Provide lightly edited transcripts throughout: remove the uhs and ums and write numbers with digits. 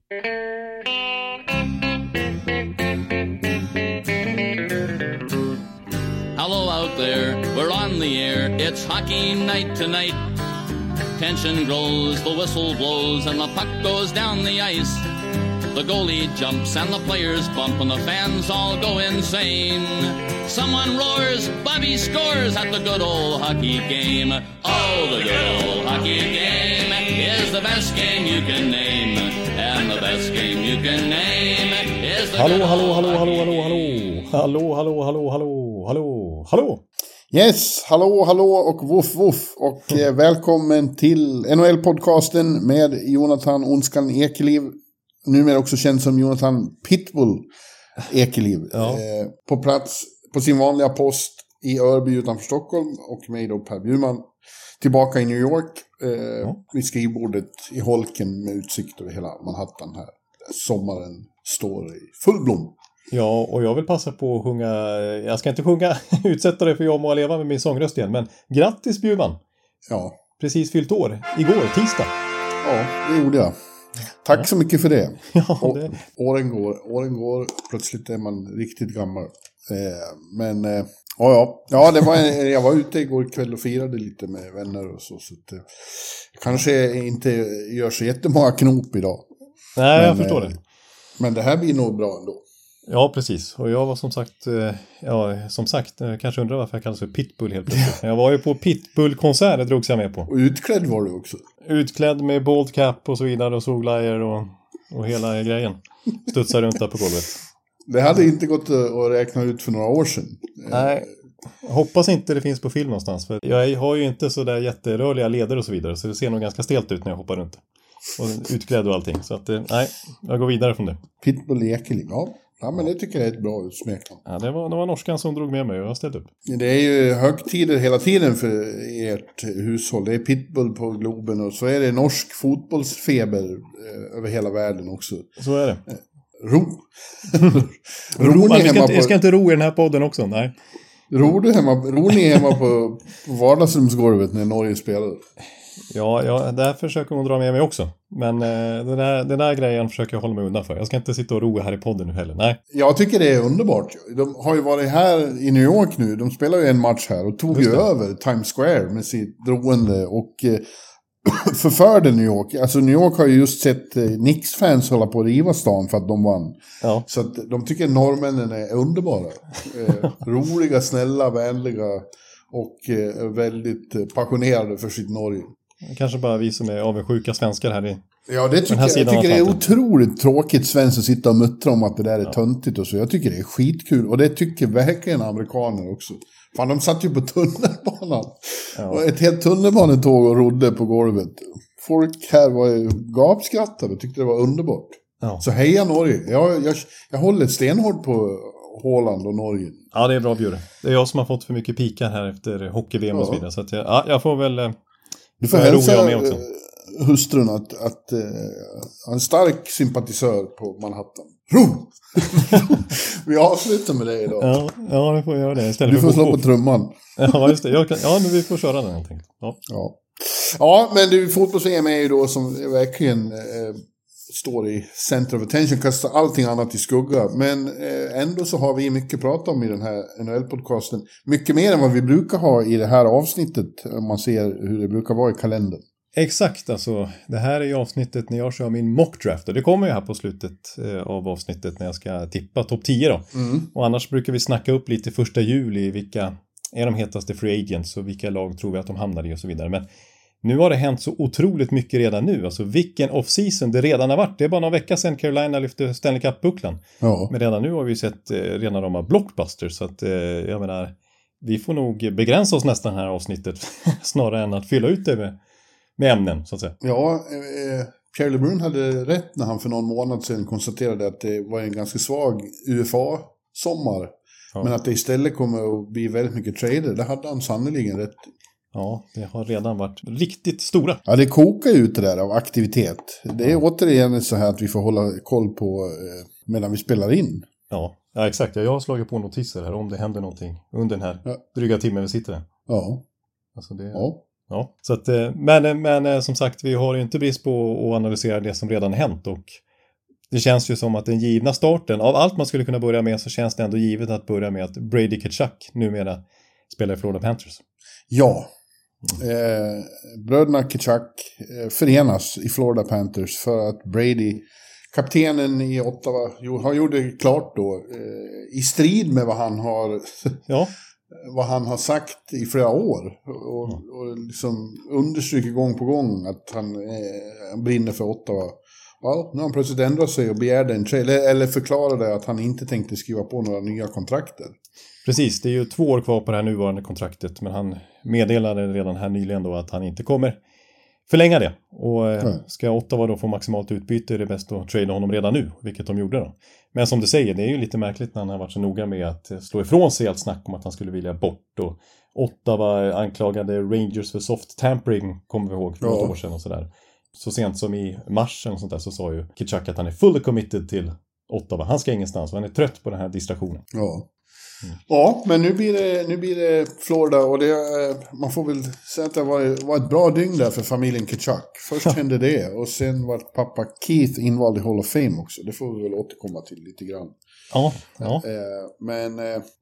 Hello out there, we're on the air, it's hockey night tonight. Tension grows, the whistle blows, and the puck goes down the ice. The goalie jumps and the players bump and the fans all go insane. Someone roars, Bobby scores at the good old hockey game. Oh, the good old hockey game is the best game you can name. And the best game you can name is the Hallå, hallå, hallå, hallå, hallå, hallå. Hallå, hallå, hallå, hallå, hallå, hallå. Yes, hallå, hallå och woof, woof. Och välkommen till NHL-podcasten med Jonathan Onskan Ekeliv. Numera också känd som Jonathan Pitbull Ekeliv. Ja. På plats på sin vanliga post i Örby utanför Stockholm. Och mig då Per Bjurman. Tillbaka i New York. Vid skrivbordet i holken med utsikt över hela Manhattan här. Sommaren står i full blom. Ja, och jag vill passa på att sjunga, jag ska inte sjunga, utsätta dig för jag må leva med min sångröst igen, men grattis Bjurman! Ja. Precis fyllt år, igår, tisdag. Ja, det gjorde jag. Tack så mycket för det. Ja, det... Åren går, plötsligt är man riktigt gammal. Det var jag var ute igår kväll och firade lite med vänner och så att kanske inte gör så jättemånga knop idag. Nej, jag förstår det. Men det här blir nog bra ändå. Ja, precis. Och jag var som sagt, kanske undrar varför jag kallas för Pitbull helt plötsligt. Jag var ju på Pitbull-konsert, det drogs jag med på. Och utklädd var du också. Utklädd med bald cap och så vidare och solglajjor och hela grejen. Studsar runt där på golvet. Det hade inte gått att räkna ut för några år sedan. Nej, jag hoppas inte det finns på film någonstans. För jag har ju inte så där jätterörliga leder och så vidare. Så det ser nog ganska stelt ut när jag hoppar runt. Och utklädd och allting. Så att, nej, jag går vidare från det. Pitbull Ekeliv, ja, men det tycker jag är ett bra utsmeknamn. Ja, det var norskan som drog med mig och jag har ställt upp. Det är ju högtider hela tiden för ert hushåll. Det är Pitbull på Globen och så är det norsk fotbollsfeber över hela världen också. Så är det. Vi ska inte ro i den här podden också, nej. Ror ni hemma på vardagsrumsgolvet när Norge spelar? Ja, där försöker hon dra med mig också. Men den där grejen försöker jag hålla mig undan för. Jag ska inte sitta och roa här i podden nu heller, nej. Jag tycker det är underbart. De har ju varit här i New York nu. De spelar ju en match här och tog ju över Times Square med sitt droende och förförde New York. Alltså New York har ju just sett Knicks-fans hålla på att riva stan för att de vann. Ja. Så att de tycker norrmännen är underbara. Roliga, snälla, vänliga och väldigt passionerade för sitt Norge. Kanske bara vi som är avundsjuka svenskar här i. Ja, det tycker jag tycker det är otroligt tråkigt svenskt att sitta och muttra om att det där är töntigt och så. Jag tycker det är skitkul och det tycker verkligen amerikaner också. Fan, de satt ju på tunnelbanan. Ja. Och ett helt tunnelbanetåg och rodde på golvet. Folk här var ju gapskrattade och tyckte det var underbart. Ja. Så heja Norge. Jag håller stenhårt på Håland och Norge. Ja, det är bra bjure. Det är jag som har fått för mycket pikar här efter hockey-VM och så vidare. Så att jag får väl... Du får hälsa hustrun att en stark sympatisör på Manhattan. Vi avslutar med det idag. Ja, vi får göra det. Du får slå på trumman. Ja, just det. Men vi får köra den helt enkelt. Ja, men fotbolls-VM är ju då som verkligen står i center of attention, kastar allting annat i skugga. Men ändå så har vi mycket att prata om i den här NHL-podcasten. Mycket mer än vad vi brukar ha i det här avsnittet, om man ser hur det brukar vara i kalendern. Exakt, alltså det här är ju avsnittet när jag kör min mockdraft och det kommer ju här på slutet av avsnittet när jag ska tippa topp 10 då. Och annars brukar vi snacka upp lite 1 juli vilka är de hetaste free agents och vilka lag tror vi att de hamnar i och så vidare. Men nu har det hänt så otroligt mycket redan nu, alltså vilken off-season det redan har varit. Det är bara några veckor sedan Carolina lyfte Stanley Cup-bucklan. Ja. Men redan nu har vi sett redan de här blockbusters så att jag menar, vi får nog begränsa oss nästan här avsnittet snarare än att fylla ut det med ämnen, så att säga. Ja, Pierre LeBrun hade rätt när han för någon månad sedan konstaterade att det var en ganska svag UFA-sommar. Ja. Men att det istället kommer att bli väldigt mycket trader. Det hade han sannoliken rätt. Ja, det har redan varit riktigt stora. Ja, det kokar ut det där av aktivitet. Det är återigen så här att vi får hålla koll på medan vi spelar in. Ja, exakt. Jag har slagit på notiser här om det händer någonting under den här dryga timmen vi sitter här. Ja. Alltså det... Ja, så att, men som sagt, vi har ju inte brist på att analysera det som redan hänt och det känns ju som att den givna starten, av allt man skulle kunna börja med så känns det ändå givet att börja med att Brady Tkachuk numera spelar i Florida Panthers. Ja, bröderna Tkachuk förenas i Florida Panthers för att Brady, kaptenen i Ottawa, har gjort det klart då i strid med vad han har vad han har sagt i flera år och liksom understryker gång på gång att han brinner för Ottawa. Ja, nu har han plötsligt ändrat sig och begärde en trade, eller förklarade att han inte tänkte skriva på några nya kontrakter. Precis, det är ju 2 år kvar på det här nuvarande kontraktet, men han meddelade redan här nyligen då att han inte kommer förlänga det. Och ska Ottawa då få maximalt utbyte är det bäst att trada honom redan nu, vilket de gjorde då. Men som du säger, det är ju lite märkligt när han har varit så noga med att slå ifrån sig allt snack om att han skulle vilja bort. Och Ottawa anklagade Rangers för soft tampering, kommer vi ihåg, för något år sedan och sådär. Så sent som i mars och sånt där så sa ju Tkachuk att han är fully committed till Ottawa. Han ska ingenstans och han är trött på den här distraktionen. Ja. Ja, men nu blir det Florida och det, man får väl säga att det var ett bra dygn där för familjen Tkachuk. Först hände det och sen var pappa Keith invald i Hall of Fame också. Det får vi väl återkomma till lite grann. Ja. Men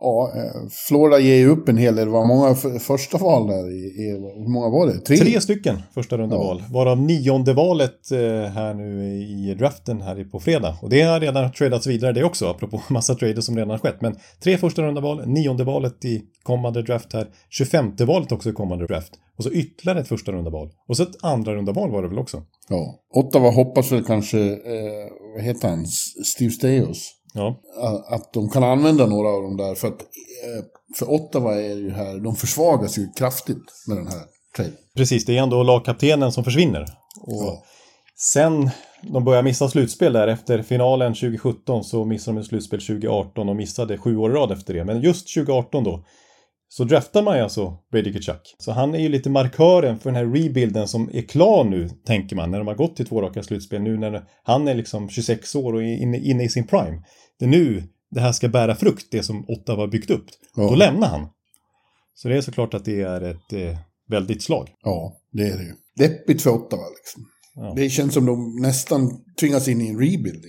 Florida ger ju upp en hel del. Det var många första val där. Hur många var det? 3 stycken första runda val. Varav 9:e valet här nu i draften här på fredag. Och det har redan tradats vidare det också, apropå massa trader som redan har skett. Men 3 första runda val, 9:e valet i kommande draft här, 25:e valet också i kommande draft. Och så ytterligare ett första runda val. Och så ett andra runda val var det väl också. Ja, Ottawa hoppas väl kanske, vad heter han? Steve Staios. Ja. Att de kan använda några av dem där. För Ottawa är ju här, de försvagas ju kraftigt med den här traden. Precis, det är ändå lagkaptenen som försvinner. Och sen de börjar missa slutspel där efter finalen 2017 så missade de slutspel 2018 och missade 7 år i rad efter det. Men just 2018 då så draftar man ju alltså Brady Tkachuk. Så han är ju lite markören för den här rebuilden som är klar nu, tänker man, när de har gått till 2 raka slutspel. Nu när han är liksom 26 år och är inne i sin prime. Det är nu det här ska bära frukt, det som Ottawa har byggt upp. Ja. Då lämnar han. Så det är såklart att det är ett väldigt slag. Ja, det är det ju. Deppigt för Ottawa liksom. Ja. Det känns som de nästan tvingas in i en rebuilding.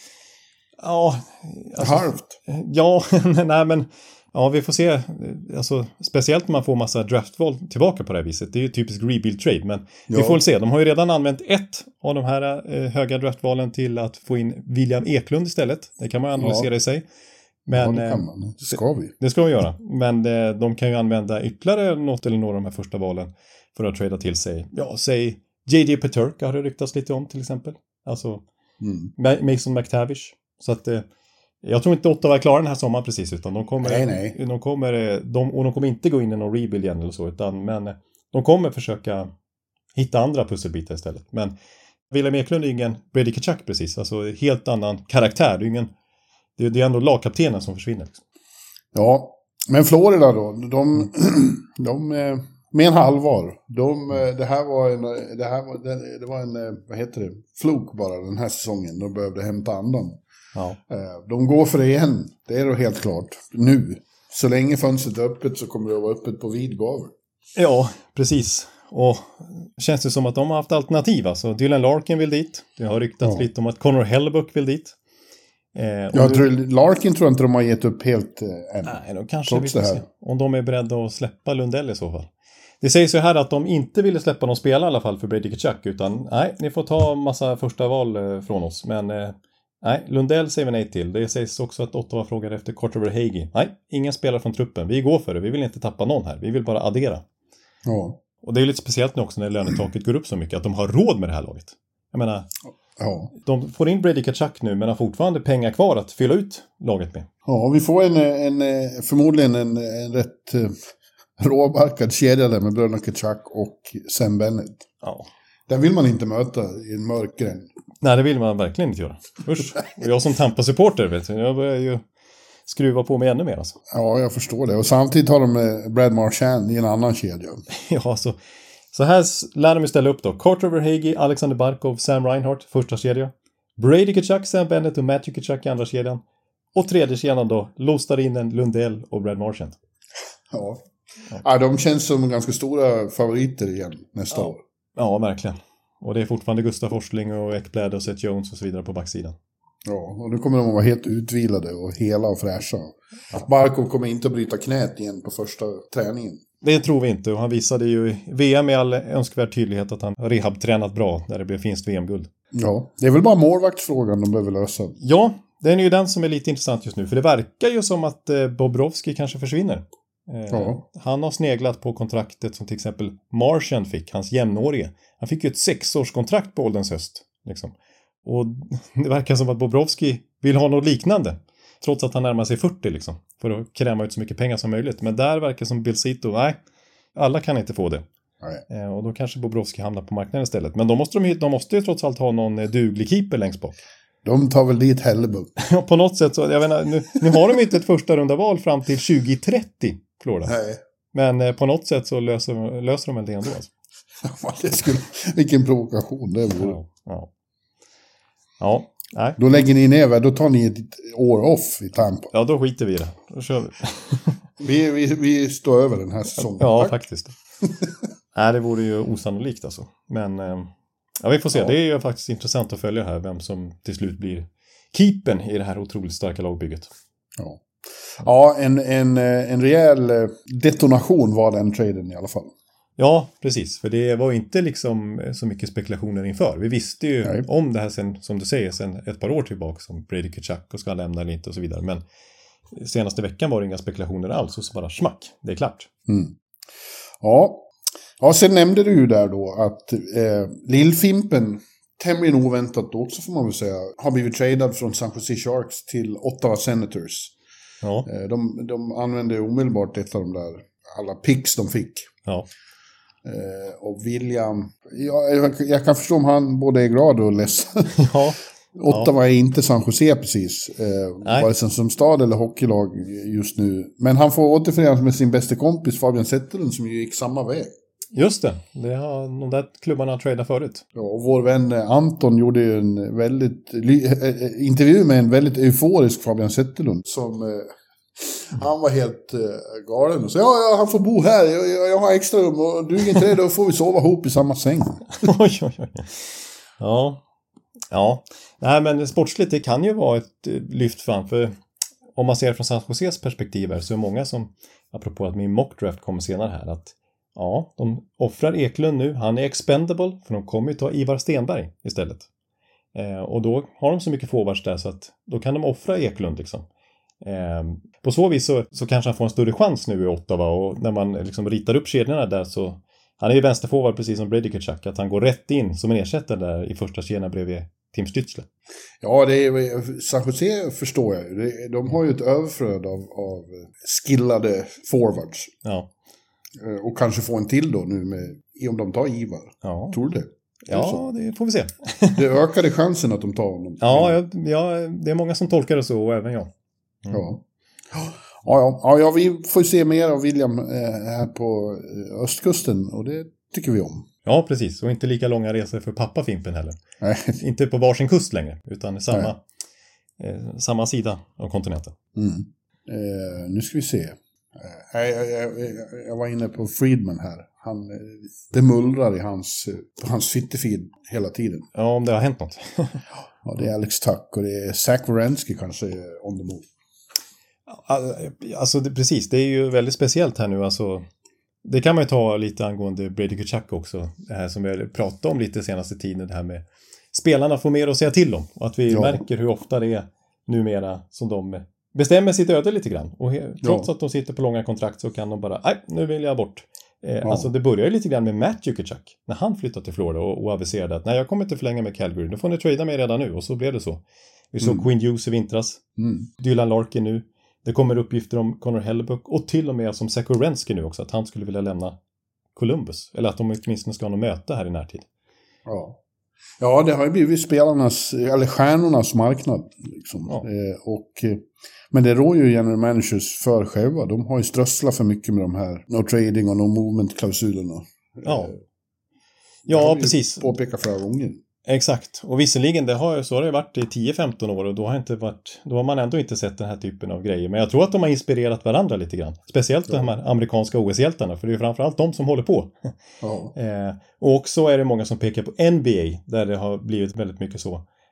Ja. Alltså, halvt. Ja, nej men... Ja, vi får se. Alltså, speciellt när man får massa draftval tillbaka på det här viset. Det är ju typisk rebuild trade, men vi får väl se. De har ju redan använt ett av de här höga draftvalen till att få in William Eklund istället. Det kan man analysera i sig. Men, det kan man. Det ska vi. Det ska vi göra. Men de kan ju använda ytterligare något eller några av de här första valen för att trada till sig. Ja, säg J.J. Peterka har det ryktats lite om till exempel. Alltså Mason McTavish. Så att... Jag tror inte Ottawa är klara den här sommaren precis, utan de kommer inte gå in i någon rebuild igen eller så, men de kommer försöka hitta andra pusselbitar istället. Men William Eklund är ingen Brady Tkachuk precis, alltså helt annan karaktär. Det är ändå lagkaptenen som försvinner. Liksom. Ja, men Florida då, de med en halvvar. Det var en vad heter det? Fluk bara den här säsongen. De behövde hämta andan. Ja. De går för det igen. Det är då helt klart. Nu. Så länge fönstret är öppet så kommer det att vara öppet på vid gavel. Ja, precis. Och känns det som att de har haft alternativ. Alltså Dylan Larkin vill dit. Det har ryktats lite om att Connor Hellebuyck vill dit. Larkin tror jag inte de har gett upp helt än. Nej, de kanske vill se. Om de är beredda att släppa Lundell i så fall. Det sägs ju här att de inte ville släppa någon spelare i alla fall för Brady Tkachuk. Utan nej, ni får ta massa första val från oss. Men... nej, Lundell säger vi nej till. Det sägs också att Ottawa frågar efter Carter Verhaeghe. Nej, ingen spelare från truppen. Vi går för det. Vi vill inte tappa någon här. Vi vill bara addera. Ja. Och det är lite speciellt nu också när lönetaket går upp så mycket. Att de har råd med det här laget. Jag menar, de får in Brady Tkachuk nu men har fortfarande pengar kvar att fylla ut laget med. Ja, vi får förmodligen en rätt råbarkad kedja där med bröderna Tkachuk och Sam Bennett. Ja. Den vill man inte möta i en mörk gränd. Nej, det vill man verkligen inte göra. Usch. Och jag som Tampa-supporter, vet du, jag börjar ju skruva på mig ännu mer. Alltså. Ja, jag förstår det. Och samtidigt har de Brad Marchand i en annan kedja. Ja, så här lär de ställa upp då. Carter Verhaeghe, Alexander Barkov, Sam Reinhart, första kedja. Brady Tkachuk, Sam Bennett och Matthew Tkachuk i andra kedjan. Och tredje kedjan då, lostar in en Lundell och Brad Marchand. Ja, de känns som ganska stora favoriter igen nästa år. Ja, verkligen. Och det är fortfarande Gustav Forsling och Ekblad och Seth Jones och så vidare på backsidan. Ja, och nu kommer de att vara helt utvilade och hela och fräscha. Barkov kommer inte att bryta knät igen på första träningen. Det tror vi inte, och han visade ju i VM med all önskvärd tydlighet att han har rehabtränat bra när det blev finst VM-guld. Ja, det är väl bara målvaktsfrågan de behöver lösa. Ja, det är ju den som är lite intressant just nu, för det verkar ju som att Bobrovski kanske försvinner. Ja. Han har sneglat på kontraktet som till exempel Marchand fick, hans jämnårige. Han fick ju ett 6-årskontrakt på ålderns höst. Liksom. Och det verkar som att Bobrovski vill ha något liknande. Trots att han närmar sig 40 liksom. För att kräma ut så mycket pengar som möjligt. Men där verkar som Bill Zito, nej, alla kan inte få det. Och då kanske Bobrovski hamnar på marknaden istället. Men då måste de måste ju trots allt ha någon duglig keeper längst bak. De tar väl dit Hellebuk. På något sätt så, jag vet inte, nu har de inte ett första runda val fram till 2030, Florida. Nej. Men på något sätt så löser de väl det ändå. Alltså. Vilken provokation det vore. Ja, nej. Då lägger ni ner, då tar ni ett år off i Tampa. Ja, då skiter vi i det. Då kör vi. Vi står över den här säsongen. Ja, faktiskt. Nej, det vore ju osannolikt alltså. Men ja, vi får se. Ja. Det är ju faktiskt intressant att följa här vem som till slut blir keepern i det här otroligt starka lagbygget. Ja, en rejäl detonation var den traden i alla fall. Ja, precis. För det var inte liksom så mycket spekulationer inför. Vi visste ju om det här sen, som du säger, sen ett par år tillbaka som Brady Tkachuk och ska lämna eller inte och så vidare. Men senaste veckan var det inga spekulationer alls och så bara smack. Det är klart. Mm. Ja, sen nämnde du ju där då att Lillfimpen, tämligen oväntat då också får man väl säga, har blivit tradad från San Jose Sharks till Ottawa Senators. Ja. De använde omedelbart ett av de där alla picks de fick. Ja. Och William, jag kan förstå om han både är glad och ledsen. Ja. Ottawa är inte San Jose precis. Vare sig som stad eller hockeylag just nu. Men han får återförenas med sin bästa kompis Fabian Zetterlund som ju gick samma väg. Just det har de där klubbarna tradat förut. Ja, och vår vän Anton gjorde ju en väldigt intervju med en väldigt euforisk Fabian Zetterlund som han var helt galen och sa ja, han får bo här, jag har extra rum och du är inte det, då får vi sova ihop i samma säng. Oj. Ja. Nej, men sportsligt, det kan ju vara ett lyft fram, för om man ser från San Joses perspektiv här, så är många som, apropå att min mockdraft kommer senare här, att ja, de offrar Eklund nu, han är expendable, för de kommer ju ta Ivar Stenberg istället. Och då har de så mycket forwards där så att då kan de offra Eklund liksom. På så vis så kanske han får en större chans nu i Ottawa, och när man liksom ritar upp kedjorna där så, han är ju vänsterforward precis som Brady Tkachuk, att han går rätt in som en ersättare där i första kedjan bredvid Tim Stützle. Ja, det är, San Jose förstår jag ju. De har ju ett överflöd av skillade forwards. Ja. Och kanske få en till då nu om de tar Ivar. Ja. Tror du det? Ja, det får vi se. Det ökade chansen att de tar honom. Ja, det är många som tolkar det så, och även jag. Mm. Ja, vi får se mer av William här på östkusten, och det tycker vi om. Ja, precis. Och inte lika långa resor för pappa Fimpen heller. Nej. Inte på varsin kust längre, utan samma sida av kontinenten. Nu ska vi se. Jag var inne på Friedman här. Det mullrar i hans fittefeed hela tiden. Ja, om det har hänt något. Ja, det är Alex Tuck och det är Zach Werenski kanske on the move. Alltså precis, det är ju väldigt speciellt här nu. Alltså, det kan man ju ta lite angående Brady Tkachuk också. Det här som vi pratat om lite senaste tiden. Det här med spelarna får mer att säga till om. Och att vi märker hur ofta det är numera som de bestämmer sitt öde lite grann. Och trots att de sitter på långa kontrakt så kan de bara, nej, nu vill jag bort. Alltså det börjar ju lite grann med Matthew Tkachuk. När han flyttade till Florida och aviserade att nej, jag kommer inte förlänga med Calgary. Då får ni trada mig redan nu. Och så blev det så. Vi såg Quinn Hughes i vintras. Dylan Larkin nu. Det kommer uppgifter om Connor Hellebuk. Och till och med som Zach Werenski nu också. Att han skulle vilja lämna Columbus. Eller att de åtminstone ska ha något möte här i närtid. Ja, det har ju blivit spelarnas, eller stjärnornas marknad. Liksom. Men det rår ju general managers för själva. De har ju strösslat för mycket med de här no trading och no movement-klausulerna. Ja, precis. Påpeka flera gånger. Exakt. Och visserligen, så har det varit i 10-15 år och då har man ändå inte sett den här typen av grejer. Men jag tror att de har inspirerat varandra lite grann. Speciellt de här amerikanska OS-hjältarna, för det är framförallt de som håller på. Och också är det många som pekar på NBA, där det har blivit väldigt mycket så.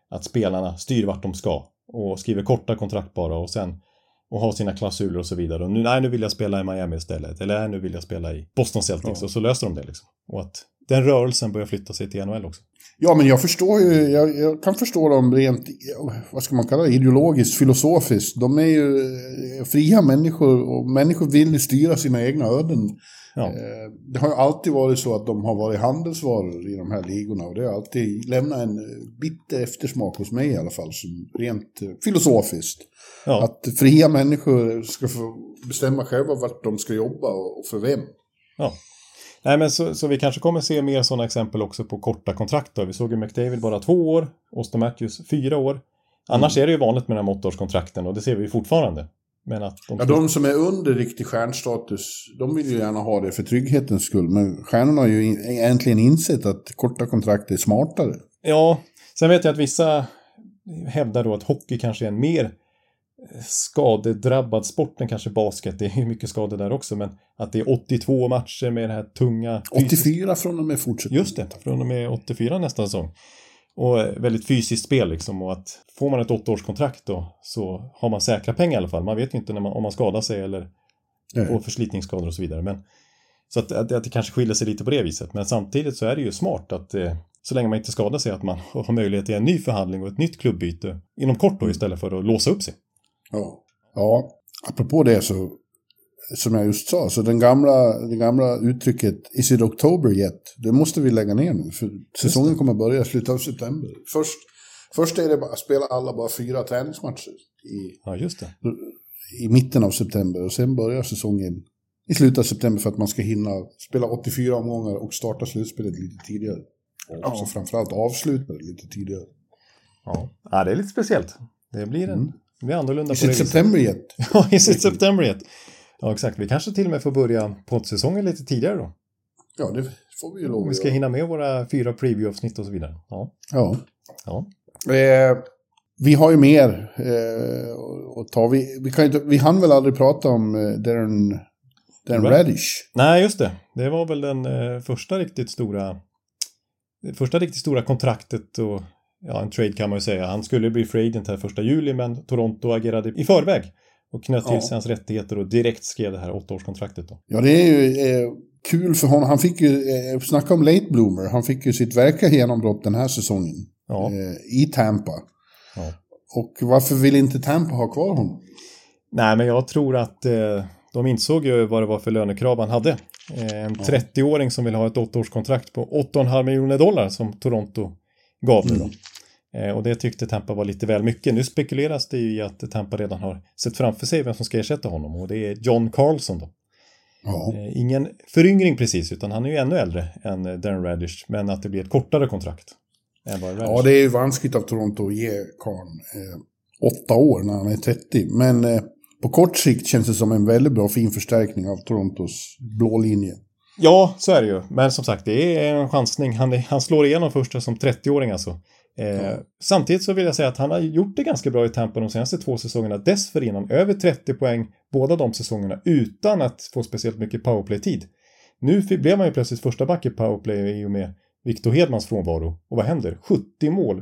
att spelarna styr vart de ska och skriver korta kontrakt bara och har sina klausuler och så vidare. Och nu vill jag spela i Miami istället. Eller nu vill jag spela i Boston Celtics. Och så löser de det liksom. Och att den rörelsen börjar flytta sig till NHL också. Ja, men jag förstår ju, jag kan förstå dem rent, vad ska man kalla det, ideologiskt, filosofiskt. De är ju fria människor och människor vill styra sina egna öden. Ja. Det har ju alltid varit så att de har varit handelsvaror i de här ligorna och det har alltid lämnat en bitter eftersmak hos mig i alla fall, som rent filosofiskt. Ja. Att fria människor ska få bestämma själva vart de ska jobba och för vem. Ja. Nej, men så vi kanske kommer se mer sådana exempel också på korta kontrakt då. Vi såg ju McDavid bara 2 år, Auston Matthews 4 år. Annars är det ju vanligt med de här 8-årskontrakten och det ser vi fortfarande. Men att de som är under riktig stjärnstatus, de vill ju gärna ha det för trygghetens skull. Men stjärnorna har ju egentligen insett att korta kontrakt är smartare. Ja, sen vet jag att vissa hävdar då att hockey kanske är en mer skadedrabbad sport än kanske basket. Det är ju mycket skador där också, men att det är 82 matcher med det här tunga... 84 från och med fortsättning. Just det, från och med 84 nästa säsong. Och väldigt fysiskt spel liksom, och att får man ett 8-årskontrakt då så har man säkra pengar i alla fall. Man vet ju inte om man skadar sig eller får förslitningsskador och så vidare. Men, så att det kanske skiljer sig lite på det viset. Men samtidigt så är det ju smart att så länge man inte skadar sig att man har möjlighet till en ny förhandling och ett nytt klubbyte inom kort då istället för att låsa upp sig. Ja, apropå det så som jag just sa, så det gamla uttrycket is it October yet, det måste vi lägga ner nu för säsongen kommer börja i slutet av september. Först är det bara spela alla bara 4 träningsmatcher i mitten av september och sen börjar säsongen i slutet av september för att man ska hinna spela 84 omgångar och starta slutspelet lite tidigare. Och också framförallt avsluta det lite tidigare. Ja, det är lite speciellt. Det blir annorlunda på det viset. Is it September yet? Ja, is it September yet? Ja, exakt. Vi kanske till och med får börja poddsäsongen lite tidigare då. Ja, det får vi ju lov. Vi ska hinna med våra 4 preview-avsnitt och så vidare. Ja. Vi har ju mer att ta. Vi hann väl aldrig prata om Darren Raddysh. Nej, just det. Det var väl den första riktigt stora kontraktet och en trade kan man ju säga. Han skulle bli free agent här 1 juli, men Toronto agerade i förväg och knöt till sig hans rättigheter och direkt skrev det här 8-årskontraktet då. Ja, det är ju kul för honom. Han fick ju, snacka om late bloomer, han fick ju sitt verkliga genombrott den här säsongen i Tampa. Ja. Och varför vill inte Tampa ha kvar honom? Nej, men jag tror att de insåg ju vad det var för lönekrav han hade. En 30-åring som vill ha ett 8-årskontrakt på $8,5 miljoner som Toronto gav nu då. Och det tyckte Tampa var lite väl mycket. Nu spekuleras det ju i att Tampa redan har sett framför sig vem som ska ersätta honom. Och det är John Carlson då. Ja. Ingen föryngring precis, utan han är ju ännu äldre än Darren Raddysh. Men att det blir ett kortare kontrakt än vad Raddysh. Ja, det är ju vanskligt av Toronto att ge Carl 8 år när han är 30. Men på kort sikt känns det som en väldigt bra fin förstärkning av Torontos blå linje. Ja, så är det ju. Men som sagt, det är en chansning. Han slår igenom första som 30-åring alltså. Samtidigt så vill jag säga att han har gjort det ganska bra i Tampa de senaste 2 säsongerna dessförinnan. Över 30 poäng båda de säsongerna utan att få speciellt mycket powerplay-tid. Nu blev man ju plötsligt första back i powerplay i och med Victor Hedmans frånvaro. Och vad händer? 70 mål.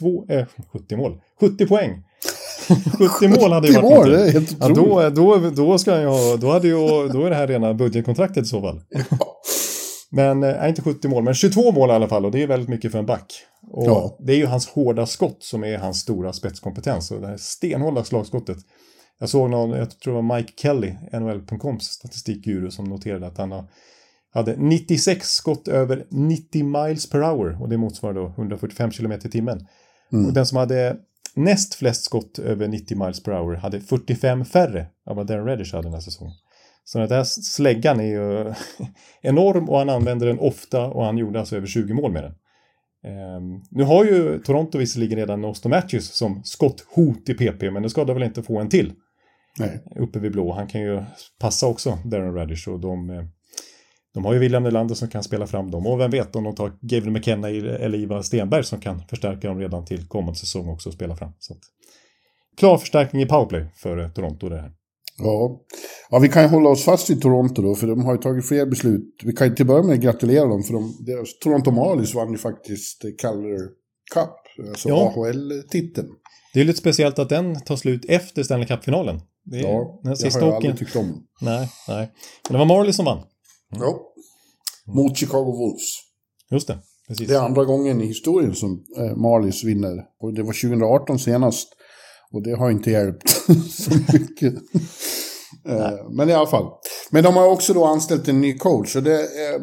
70 poäng. 70 mål hade ju varit mål, det är helt otroligt. Då ska jag då är det här rena budgetkontraktet i så fall. Men inte 70 mål, men 22 mål i alla fall, och det är väldigt mycket för en back. Och det är ju hans hårda skott som är hans stora spetskompetens, och det här stenhårda slagskottet. Jag såg jag tror det var Mike Kelly, NHL.coms statistikguru, som noterade att han hade 96 skott över 90 miles per hour, och det motsvarar då 145 km i timmen. Och den som hade näst flest skott över 90 miles per hour hade 45 färre av vad Darren Raddysh hade den här säsongen. Så den där släggan är ju enorm, och han använder den ofta, och han gjorde alltså över 20 mål med den. Nu har ju Toronto visserligen redan Auston Matthews som skotthot i PP, men det ska väl inte få en till. Nej. Uppe vid blå. Han kan ju passa också Darren Raddysh, och de har ju William Nylander som kan spela fram dem. Och vem vet om de tar Gabriel McKenna eller Ivar Stenberg som kan förstärka dem redan till kommande säsong också och spela fram. Så att, klar förstärkning i powerplay för Toronto det här. Ja, vi kan ju hålla oss fast i Toronto då, för de har ju tagit fler beslut. Vi kan ju till börja med gratulera dem, för deras Toronto Marlies vann ju faktiskt Calder Cup Alltså AHL-titeln. Det är lite speciellt att den tar slut efter Stanley Cup-finalen. Det har jag aldrig tyckt om. Nej. Men det var Marley som vann. Ja. Mot Chicago Wolves. Just det, precis. Det är andra gången i historien som Marlies vinner. Och det var 2018 senast. Och det har inte hjälpt så mycket. Men i alla fall. Men de har också då anställt en ny coach. Och det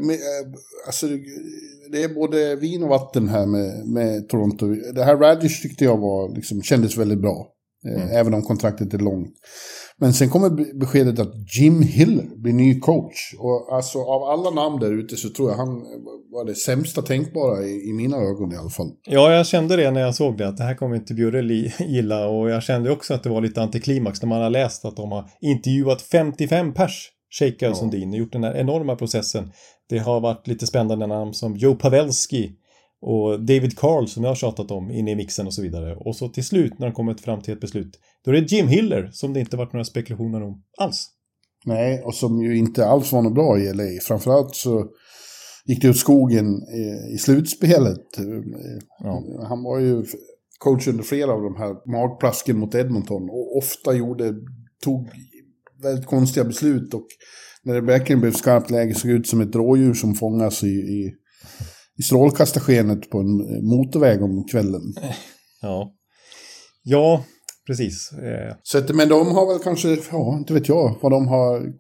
är både vin och vatten här med Toronto. Det här Radish tyckte jag kändes väldigt bra. Även om kontraktet är långt. Men sen kommer beskedet att Jim Hiller blir ny coach. Och alltså av alla namn där ute så tror jag han var det sämsta tänkbara i mina ögon i alla fall. Ja, jag kände det när jag såg det. Att det här kommer inte Bjurre gilla. Och jag kände också att det var lite antiklimax när man har läst att de har intervjuat 55 pers. Shaker och Sundin. Gjort den här enorma processen. Det har varit lite spännande namn som Joe Pavelski och David Carl som jag har tjatat om inne i mixen och så vidare. Och så till slut när de kommit fram till ett beslut, då är det Jim Hiller som det inte varit några spekulationer om alls. Nej, och som ju inte alls var något bra i LA. Framförallt så gick det ut skogen i slutspelet. Ja. Han var ju coach under flera av de här magplasken mot Edmonton och ofta tog väldigt konstiga beslut, och när det verkligen blev skarpt läge såg ut som ett rådjur som fångas i strålkastarskenet på en motorväg om kvällen. Ja, precis. Så att, men de har väl kanske, inte vet jag vad de har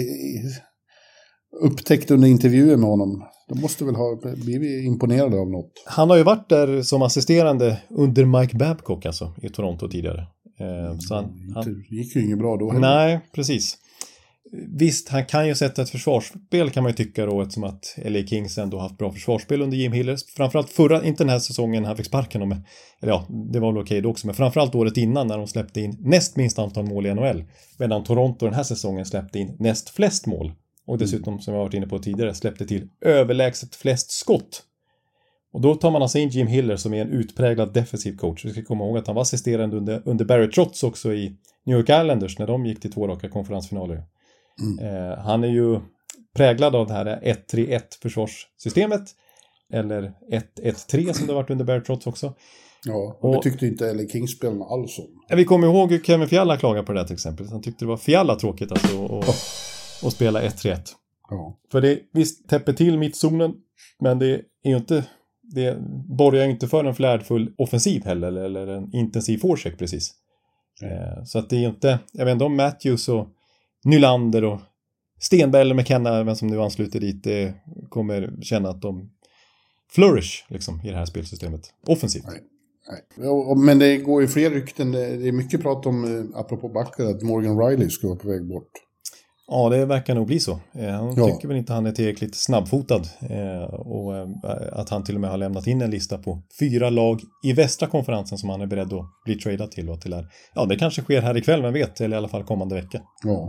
upptäckt under intervjuer med honom. De måste väl ha blivit imponerade av något. Han har ju varit där som assisterande under Mike Babcock alltså, i Toronto tidigare. Så det gick ju inget bra då heller. Nej, precis. Visst, han kan ju sätta ett försvarsspel kan man ju tycka då, eftersom att LA Kings ändå haft bra försvarsspel under Jim Hiller. Framförallt inte den här säsongen han fick sparken om. Eller ja, det var väl okej då också, men framförallt året innan när de släppte in näst minst antal mål i NHL. Medan Toronto den här säsongen släppte in näst flest mål. Och dessutom, som jag varit inne på tidigare, släppte till överlägset flest skott. Och då tar man alltså in Jim Hiller som är en utpräglad defensiv coach. Vi ska komma ihåg att han var assisterande under Barry Trotz också i New York Islanders när de gick till 2 raka konferensfinaler. Han är ju präglad av det här 1-3-1 försvarssystemet. Eller 1-1-3 som det har varit under Barry Trotz också. Ja, och det tyckte inte LA Kings-spelarna alls om. Vi kommer ihåg hur Kevin Fiala klagade på det här till exempel. Han tyckte det var Fiala tråkigt alltså att spela 1-3-1. Ja. För det visst täpper till mittzonen, men det är ju inte, det borgar ju inte för en flärdfull offensiv heller, eller en intensiv forecheck precis. Så att det är ju inte, jag vet inte om Matthews och Nylander och Stenberg eller McKenna, vem som nu ansluter dit, kommer känna att de flourish liksom, i det här spelsystemet. Offensivt. Nej. Men det går ju fler rykten, det är mycket prat om, apropå backar, att Morgan Riley ska vara på väg bort. Ja, det verkar nog bli så. Han tycker väl inte han är tillräckligt snabbfotad. Och att han till och med har lämnat in en lista på 4 lag i västra konferensen som han är beredd att bli tradad till. Och till här. Ja, det kanske sker här ikväll, men vet. Eller i alla fall kommande vecka.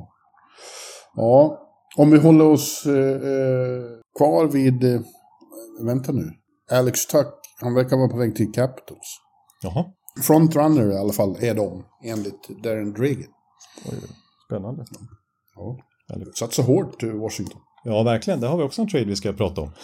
Ja, om vi håller oss kvar vid... vänta nu. Alex Tuch, han verkar vara på väg till Capitals. Jaha. Frontrunner i alla fall är de, enligt Darren Dragon. Spännande. Ja. Satt så hårt Washington. Ja, verkligen. Det har vi också en trade vi ska prata om.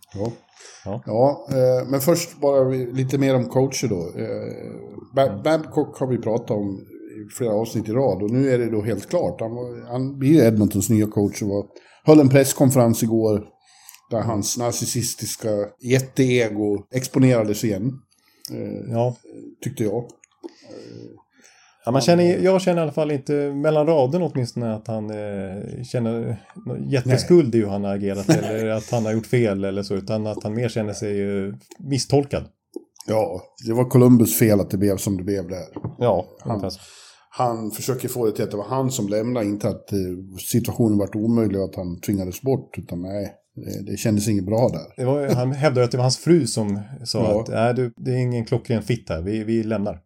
Men först bara lite mer om coacher då. Babcock har vi pratat om i flera avsnitt i rad. Och nu är det då helt klart. Han blir Edmontons nya coach och höll en presskonferens igår där hans narcissistiska jätteego exponerades igen. Tyckte jag. Ja, jag känner i alla fall inte mellan raden åtminstone att han känner jätteskuld i hur han har agerat eller att han har gjort fel eller så, utan att han mer känner sig misstolkad. Ja, det var Columbus fel att det blev som det blev där. Ja, han försöker få det till att det var han som lämnade, inte att situationen var omöjlig och att han tvingades bort, utan nej, det kändes inget bra där. Han hävdade att det var hans fru som sa att det är ingen klockren fit här, vi lämnar.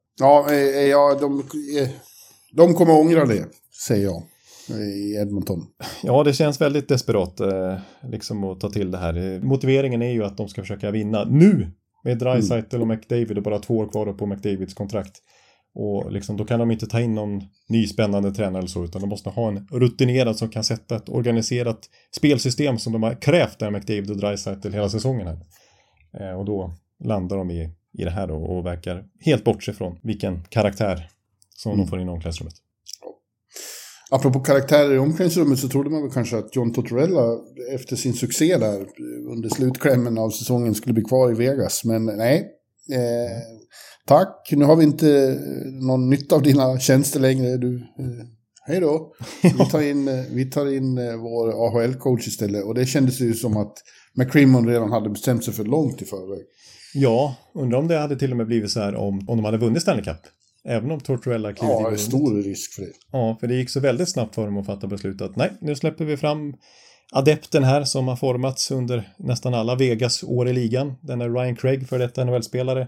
De kommer ångra det, säger jag, i Edmonton. Ja, det känns väldigt desperat liksom att ta till det här. Motiveringen är ju att de ska försöka vinna nu med Draisaitl och McDavid och bara 2 år kvar på McDavids kontrakt. Och liksom, då kan de inte ta in någon ny spännande tränare eller så, utan de måste ha en rutinerad som kan sätta ett organiserat spelsystem som de har krävt där McDavid och Draisaitl hela säsongen här. Och då landar de i i det här då och verkar helt bortse från vilken karaktär som de får in i omklädningsrummet. Apropå karaktärer i omklädningsrummet så trodde man väl kanske att John Tortorella efter sin succé där under slutklämmen av säsongen skulle bli kvar i Vegas. Men nej, tack. Nu har vi inte någon nytta av dina tjänster längre. Hej då. Vi tar in vår AHL-coach istället. Och det kändes ju som att McCrimmon redan hade bestämt sig för långt i förväg. Ja, undrar om det hade till och med blivit så här om de hade vunnit Stanley Cup. Även om Tortorella klivit in. Ja, det är stor risk för det. Ja, för det gick så väldigt snabbt för dem att fatta beslutet att nej, nu släpper vi fram adepten här som har formats under nästan alla Vegas år i ligan. Den är Ryan Craig, för detta NHL-spelare.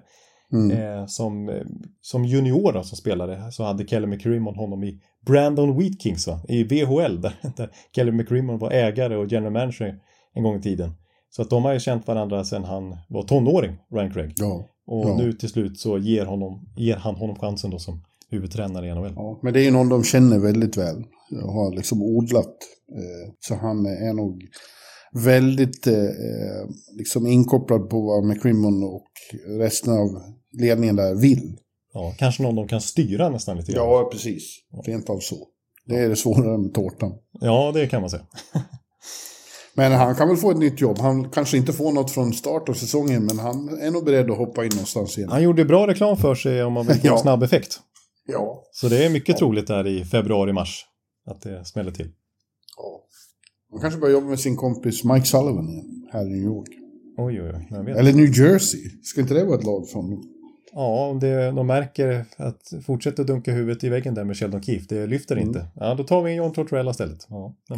Som junior då, som spelare så hade Kelly McCrimmon honom i Brandon Wheat Kings i VHL där Kelly McCrimmon var ägare och general manager en gång i tiden. Så att de har ju känt varandra sedan han var tonåring, Ryan Craig. Ja. Och nu till slut så ger han honom chansen då som huvudtränare i NHL. Ja, men det är ju någon de känner väldigt väl. Jag har liksom odlat. Så han är nog väldigt liksom inkopplad på vad McCrimmon och resten av ledningen där vill. Ja, kanske någon de kan styra nästan lite. Ja, precis. Rent av så. Det är det svårare med tårtan. Ja, det kan man säga. Men han kan väl få ett nytt jobb. Han kanske inte får något från start av säsongen, men han är nog beredd att hoppa in någonstans igen. Han gjorde bra reklam för sig om man vill få en snabb effekt. Ja. Så det är mycket troligt där i februari-mars att det smäller till. Ja. Han kanske börjar jobba med sin kompis Mike Sullivan igen, här i New York. Oj, jag vet. Eller New Jersey. Ska inte det vara ett lag från? Ja, om de märker att fortsätter dunka huvudet i väggen där med Sheldon Keefe, det lyfter inte. Ja, då tar vi John Tortorella istället.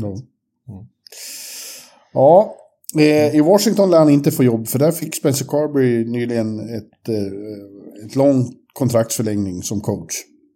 Ja, i Washington lär han inte få jobb, för där fick Spencer Carberry nyligen ett lång kontraktsförlängning som coach.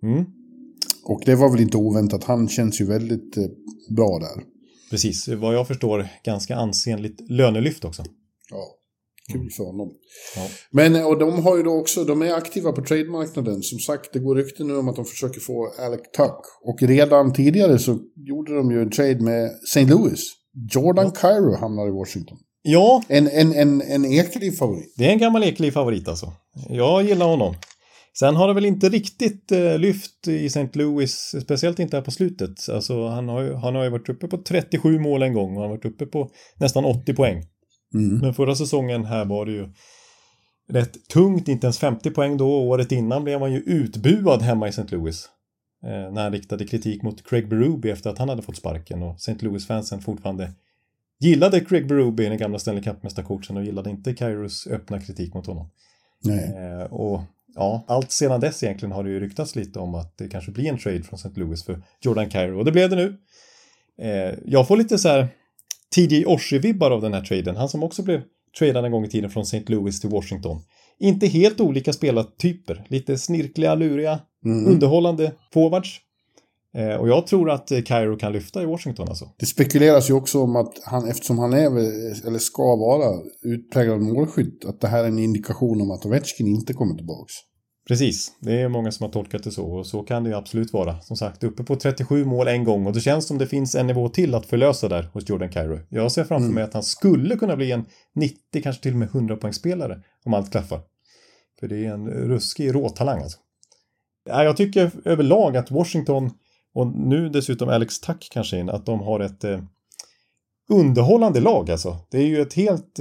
Och det var väl inte oväntat, han känns ju väldigt bra där. Precis, vad jag förstår ganska ansenligt lönelyft också. Ja, kul för honom. Ja. Men och de har ju då också, de är aktiva på trademarknaden. Som sagt, det går rykten nu om att de försöker få Alec Tuck. Och redan tidigare så gjorde de ju en trade med St. Louis. Jordan Kyrou hamnar i Washington. Ja. En eklig favorit. Det är en gammal eklig favorit alltså. Jag gillar honom. Sen har det väl inte riktigt lyft i St. Louis, speciellt inte här på slutet. Alltså han har ju varit uppe på 37 mål en gång och han har varit uppe på nästan 80 poäng. Men förra säsongen här var det ju rätt tungt, inte ens 50 poäng då. Året innan blev han ju utbuad hemma i St. Louis. När han riktade kritik mot Craig Berube efter att han hade fått sparken. Och St. Louis-fansen fortfarande gillade Craig Berube, den gamla Stanley Cup-mästarcoachen, och gillade inte Kyrous öppna kritik mot honom. Nej. Och ja, allt sedan dess egentligen har det ju ryktats lite om att det kanske blir en trade från St. Louis för Jordan Kyrou. Och det blev det nu. Jag får lite så här TJ Oshie-vibbar av den här traden. Han som också blev tradad en gång i tiden från St. Louis till Washington. Inte helt olika spelartyper. Lite snirkliga, luriga, underhållande forwards. Och jag tror att Kyrou kan lyfta i Washington alltså. Det spekuleras ju också om att han, eftersom han är eller ska vara utpräglad målskytt, att det här är en indikation om att Ovechkin inte kommer tillbaks. Precis, det är många som har tolkat det så, och så kan det ju absolut vara. Som sagt, uppe på 37 mål en gång, och det känns som det finns en nivå till att förlösa där hos Jordan Kyrou. Jag ser framför mig att han skulle kunna bli en 90, kanske till och med 100-poängsspelare om allt klaffar. För det är en ruskig råtalang alltså. Jag tycker överlag att Washington, och nu dessutom Alex Tuck kanske in, att de har ett underhållande lag alltså. Det är ju ett helt,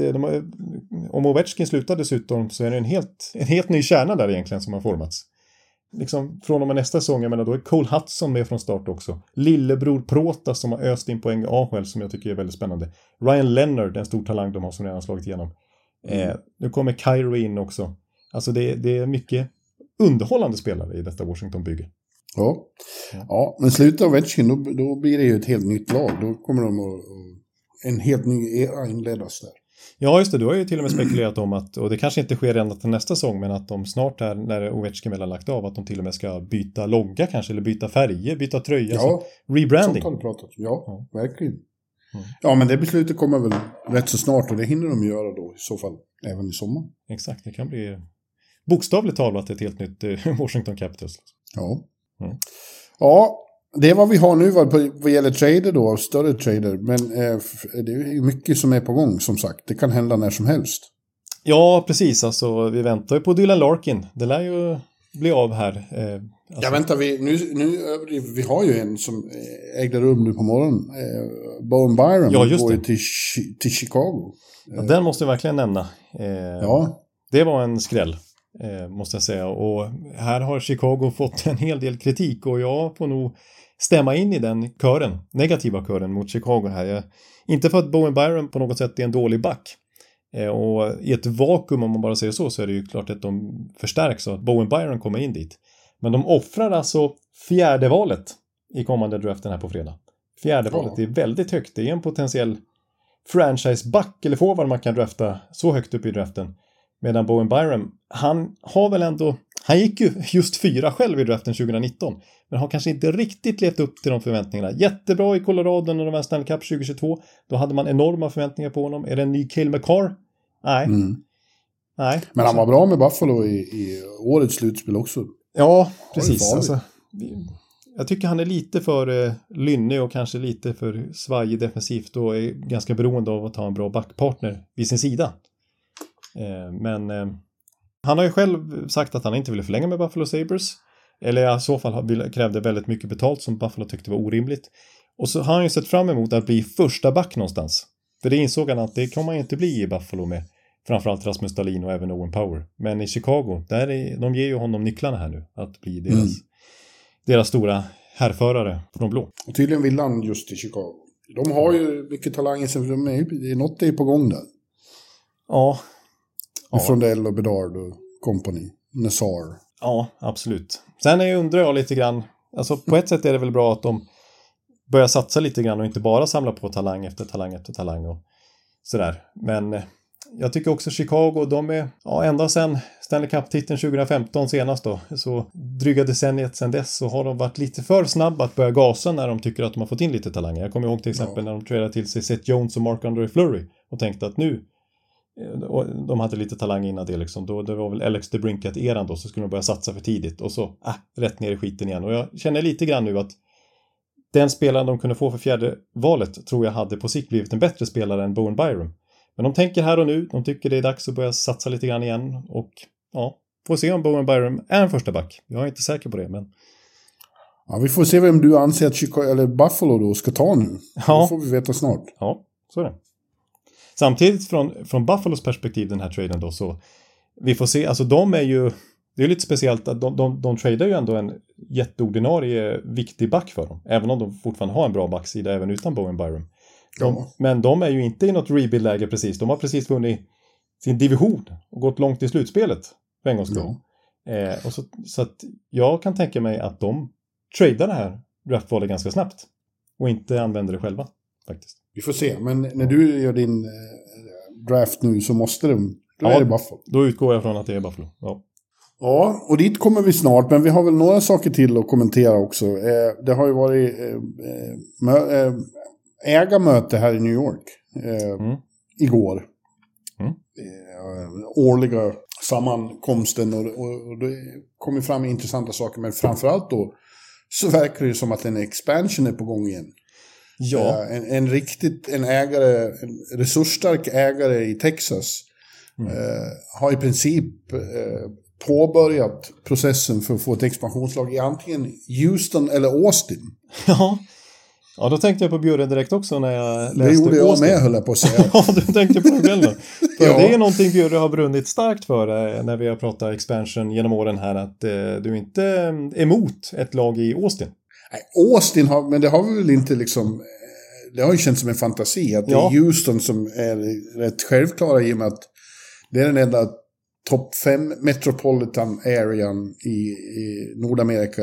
om Ovechkin slutar dessutom så är det en helt ny kärna där egentligen som har formats. Liksom från och med nästa säsong, jag menar då är Cole Hudson med från start också. Lillebror Protas som har öst in poäng i AHL som jag tycker är väldigt spännande. Ryan Leonard, en stor talang de har som redan slagit igenom. Nu kommer Kyrou in också. Alltså det är mycket underhållande spelare i detta Washington-bygge. Ja, men slutar Ovechkin då blir det ju ett helt nytt lag. Då kommer de att en helt ny era inledas där. Ja, just det. Du har ju till och med spekulerat om att, och det kanske inte sker redan till nästa säsong, men att de snart här, när Ovechkin väl har lagt av, att de till och med ska byta logga kanske, eller byta färger, byta tröja. Ja, rebranding. Sånt har pratat om. Ja, verkligen. Ja, men det beslutet kommer väl rätt så snart, och det hinner de göra då i så fall även i sommar. Exakt, det kan bli bokstavligt talat ett helt nytt Washington Capitals. Ja. Ja, det är vad vi har nu vad gäller trader då, större trader. Men det är ju mycket som är på gång, som sagt. Det kan hända när som helst. Ja, precis. Alltså, vi väntar ju på Dylan Larkin. Det lär ju bli av här. Ja, vänta, vi har ju en som ägde rum nu på morgonen. Bowen Byram går ju till Chicago. Ja, den måste jag verkligen nämna. Ja. Det var en skräll, måste jag säga. Och här har Chicago fått en hel del kritik och jag får nog stämma in i den kören, negativa kören mot Chicago här. Inte för att Bowen Byram på något sätt är en dålig back. Och i ett vakuum, om man bara säger så är det ju klart att de förstärks och att Bowen Byram kommer in dit. Men de offrar alltså fjärde valet i kommande draften här på fredag. Fjärde valet är väldigt högt. Det är en potentiell franchise-back eller forward man kan drafta så högt upp i draften. Medan Bowen Byram, han gick ju just 4 själv i draften 2019. Men har kanske inte riktigt levt upp till de förväntningarna. Jättebra i Colorado när de vann Stanley Cup 2022. Då hade man enorma förväntningar på honom. Är det en ny Cale Makar? Nej. Nej. Men han var bra med Buffalo i årets slutspel också. Ja, precis. Alltså, jag tycker han är lite för lynnig och kanske lite för svajig defensivt och är ganska beroende av att ha en bra backpartner vid sin sida. Men han har ju själv sagt att han inte ville förlänga med Buffalo Sabres. Eller i så fall krävde väldigt mycket betalt som Buffalo tyckte var orimligt. Och så har han ju sett fram emot att bli första back någonstans. För det insåg han att det kommer man inte bli i Buffalo med framförallt Rasmus Dahlin och även Owen Power. Men i Chicago, de ger ju honom nycklarna här nu att bli deras stora härförare från blå. Och tydligen vill han just i Chicago. De har ju mycket talanger som något är på gång där. Ja. Frondell och Bedard och company. Nassar. Ja, absolut. Sen undrar jag lite grann, alltså på ett sätt är det väl bra att de börjar satsa lite grann och inte bara samla på talang efter talang efter talang och sådär. Men jag tycker också Chicago, de är, ända sedan Stanley Cup-titeln 2015 senast då, så dryga decenniet sedan dess så har de varit lite för snabba att börja gasa när de tycker att de har fått in lite talanger. Jag kommer ihåg till exempel när de tradade till sig Seth Jones och Marc-André Fleury och tänkte att nu, och de hade lite talang innan det liksom, då det var väl Alex DeBrincat-eran då, så skulle de börja satsa för tidigt och så, rätt ner i skiten igen. Och jag känner lite grann nu att den spelaren de kunde få för fjärde valet tror jag hade på sikt blivit en bättre spelare än Bowen Byram. Men de tänker här och nu, de tycker det är dags att börja satsa lite grann igen och får se om Bowen Byram är en första back. Jag är inte säker på det, men... Ja, vi får se vem du anser att Chicago eller Buffalo då ska ta nu. Ja. Det får vi veta snart. Ja, så är det. Samtidigt från Buffalos perspektiv den här traden då, så vi får se, alltså de är ju, det är lite speciellt att de tradar ju ändå en jätteordinarie viktig back för dem, även om de fortfarande har en bra backsida även utan Bowen Byram. Men de är ju inte i något rebuild-läge precis, de har precis vunnit sin division och gått långt i slutspelet för en gångs skull. Och så att jag kan tänka mig att de tradar det här draftvalet ganska snabbt och inte använder det själva faktiskt. Vi får se, men när du gör din draft nu så måste då är det Buffalo. Då utgår jag från att det är Buffalo, Ja, och dit kommer vi snart, men vi har väl några saker till att kommentera också. Det har ju varit ägarmöte här i New York igår. Årliga sammankomsten och det kommer fram intressanta saker, men framförallt då så verkar det som att en expansion är på gång igen. Ja. En resursstark ägare i Texas har i princip påbörjat processen för att få ett expansionslag i antingen Houston eller Austin. Ja, då tänkte jag på Bjurre direkt också när jag läste. Det gjorde jag med, höll jag på att säga. Ja, du tänkte på det själv då. Det är någonting Bjurre har brunnit starkt för när vi har pratat expansion genom åren här, att du inte är emot ett lag i Austin. Nej, Austin men det har vi väl inte liksom, det har ju känts som en fantasi att det är Houston som är rätt självklara i och med att det är den enda topp 5 metropolitan arean i Nordamerika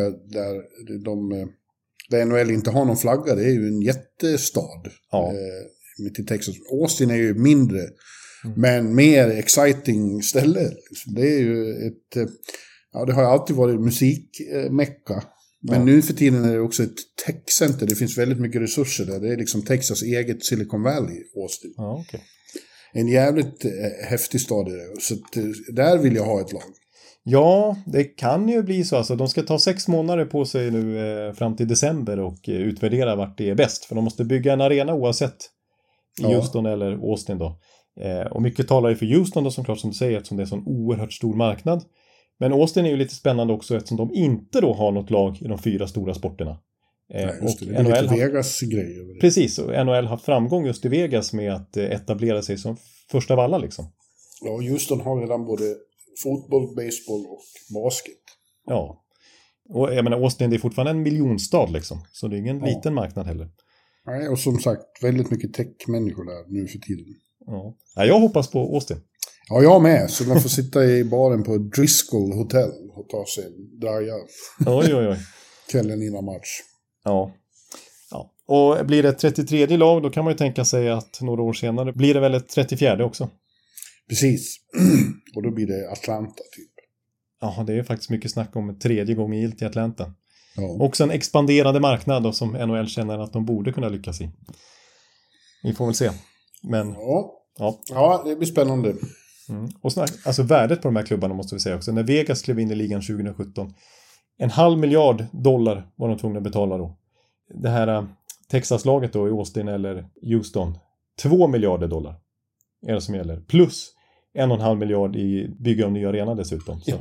där NHL inte har någon flagga. Det är ju en jättestad mitt i Texas. Austin är ju mindre men mer exciting ställe. Det är ju det har alltid varit musikmecka. Men nu för tiden är det också ett techcenter. Det finns väldigt mycket resurser där. Det är liksom Texas eget Silicon Valley, Austin. Ja, okay. En jävligt häftig stad är det. Så där vill jag ha ett lag. Ja, det kan ju bli så. Alltså, de ska ta 6 månader på sig nu fram till december och utvärdera vart det är bäst. För de måste bygga en arena oavsett i Houston eller Austin då. Och mycket talar ju för Houston då, som klart som du säger, eftersom det är en sån oerhört stor marknad. Men Austin är ju lite spännande också eftersom de inte då har något lag i de 4 stora sporterna. Nej, just det. Och Det är NHL lite Vegas-grej över det. Precis, och NHL har haft framgång just i Vegas med att etablera sig som första av alla liksom. Ja, Houston har redan både fotboll, baseball och basket. Ja, och jag menar Austin, det är fortfarande en miljonstad liksom, så det är ingen liten marknad heller. Nej, och som sagt, väldigt mycket tech-människor där nu för tiden. Ja, jag hoppas på Austin. Ja, jag med. Så man får sitta i baren på Driscoll Hotel och ta sig en draja Oj. kvällen innan match. Ja. Och blir det ett 33 lag, då kan man ju tänka sig att några år senare blir det väl ett 34 också. Precis. Och då blir det Atlanta typ. Ja, det är faktiskt mycket snack om en 3:e gång gilt i Atlanta. Ja. Också en expanderande marknad då, som NHL känner att de borde kunna lyckas i. Vi får väl se. Men Ja, det blir spännande. Och alltså värdet på de här klubbarna måste vi säga också. När Vegas klev in i ligan 2017, $500 million var de tvungna att betala då. Det här Texas-laget då i Austin eller Houston, $2 miljarder är det som gäller. Plus 1,5 miljard i bygga om ny arena dessutom. Så.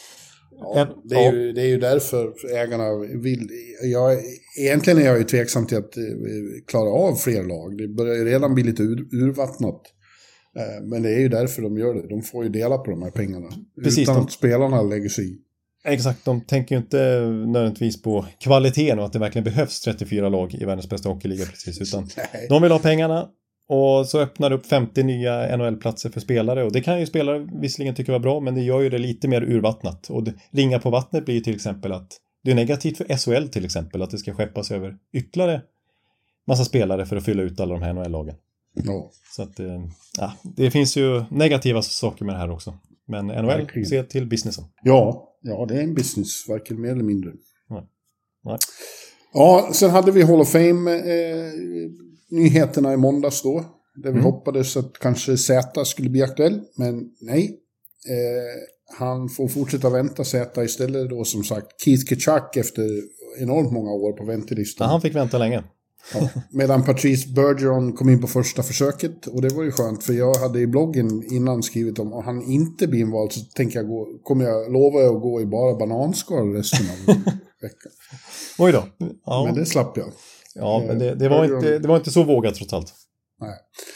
Ja, det är ju därför ägarna vill... Egentligen är jag ju tveksam till att klara av fler lag. Det börjar ju redan bli lite urvattnat. Men det är ju därför de gör det. De får ju dela på de här pengarna. Precis, utan att spelarna lägger sig i. Exakt, de tänker ju inte nödvändigtvis på kvaliteten och att det verkligen behövs 34 lag i världens bästa hockeyliga precis. Utan de vill ha pengarna. Och så öppnar det upp 50 nya NHL-platser för spelare. Och det kan ju spelare visserligen tycka var bra, men det gör ju det lite mer urvattnat. Och ringa på vattnet blir ju till exempel att det är negativt för SHL till exempel, att det ska skeppas över ytterligare massa spelare för att fylla ut alla de här NHL-lagen. Ja. Så att, det finns ju negativa saker med det här också. Men NHL ser till businessen. Ja, det är en business, varken mer eller mindre. Nej. Ja, sen hade vi Hall of Fame nyheterna i måndags då. Där vi hoppades att kanske Z skulle bli aktuell, men nej. Han får fortsätta vänta Z istället då, som sagt, Keith Tkachuk efter enormt många år på väntelistan. Ja, han fick vänta länge. Ja, medan Patrice Bergeron kom in på första försöket, och det var ju skönt, för jag hade i bloggen innan skrivit om han inte blir invald, så tänker jag kommer jag lova att gå i bara bananskal resten av veckan. Oj då. Ja. Men det slapp jag. Ja, men det var inte så vågat trots allt. Nej.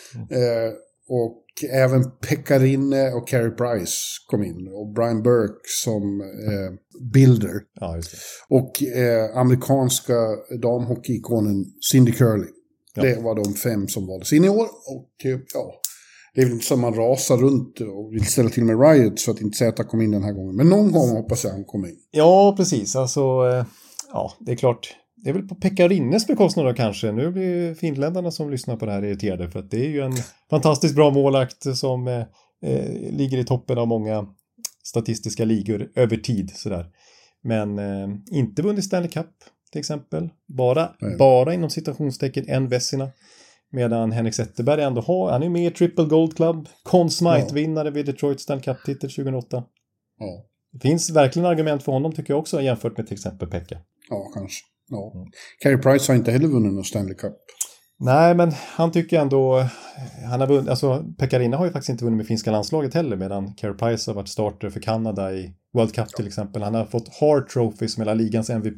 Och även Pekkarine och Carey Price kom in. Och Brian Burke som builder. Ja, just det. Och amerikanska damhockeyikonen Cindy Curley. Ja. Det var de 5 som valdes in i år. Och det är väl inte så att man rasar runt och vill ställa till med Riot så att inte Z kom in den här gången. Men någon gång hoppas jag han kommer in. Ja, precis. Alltså, det är klart. Det är väl på Pekkarines bekostnad då kanske. Nu blir finländarna som lyssnar på det här irriterade. För att det är ju en fantastiskt bra målakt som ligger i toppen av många statistiska ligor över tid. Sådär. Men inte vunnit Stanley Cup till exempel. Bara inom citationstecken en Vessina. Medan Henrik Zetterberg ändå han är med i Triple Gold Club. Conn Smythe-vinnare vid Detroit Stanley Cup-titel 2008. Ja. Det finns verkligen argument för honom tycker jag också jämfört med till exempel Pekka. Ja, kanske. Ja. Carey Price har inte heller vunnit någon Stanley Cup. Nej, men han tycker ändå han har vunnit, alltså Pekkarina har ju faktiskt inte vunnit med finska landslaget heller, medan Carey Price har varit starter för Kanada i World Cup till exempel. Han har fått Hart Trophy som hela ligans MVP.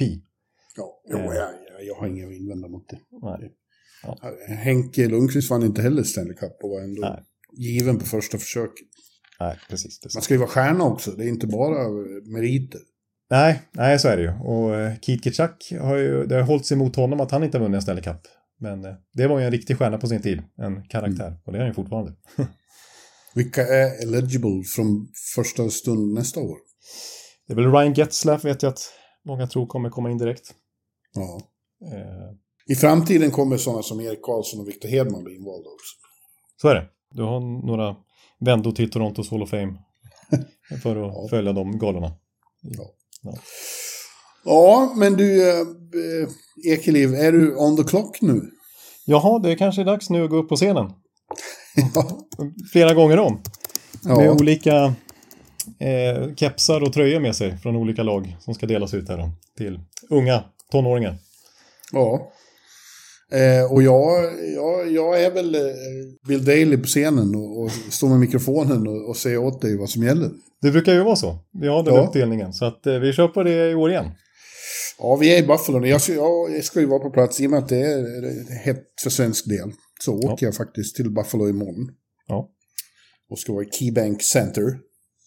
Jag har ingen att invända mot det. Nej. Ja. Henke Lundqvist vann inte heller Stanley Cup och var ändå given på första försöket. Nej, precis. Man ska ju vara stjärna också, det är inte bara meriter. Nej, så är det ju. Och Keith Tkachuk det har hållit sig emot honom att han inte har vunnit en Stanley Cup. Men det var ju en riktig stjärna på sin tid. En karaktär. Och det är han ju fortfarande. Vilka är eligible från första stund nästa år? Det är väl Ryan Getzlaff vet jag att många tror kommer komma in direkt. Ja. I framtiden kommer sådana som Erik Karlsson och Victor Hedman bli invalda också. Så är det. Du har några vändor till Torontos Hall of Fame för att följa de galorna. Ja, men du Ekeliv, är du on the clock nu? Jaha, det är kanske dags nu att gå upp på scenen. Flera gånger om. Med olika kepsar och tröjor med sig från olika lag som ska delas ut här då, till unga tonåringar. Ja. Och jag är väl Bill Daly på scenen och står med mikrofonen och säger åt dig vad som gäller. Det brukar ju vara så. Vi har den uppdelningen. Så att vi kör på det i år igen. Ja, vi är i Buffalo. Jag ska ju vara på plats i och med att det är hett för svensk del. Så åker jag faktiskt till Buffalo imorgon. Ja. Och ska vara i KeyBank Center.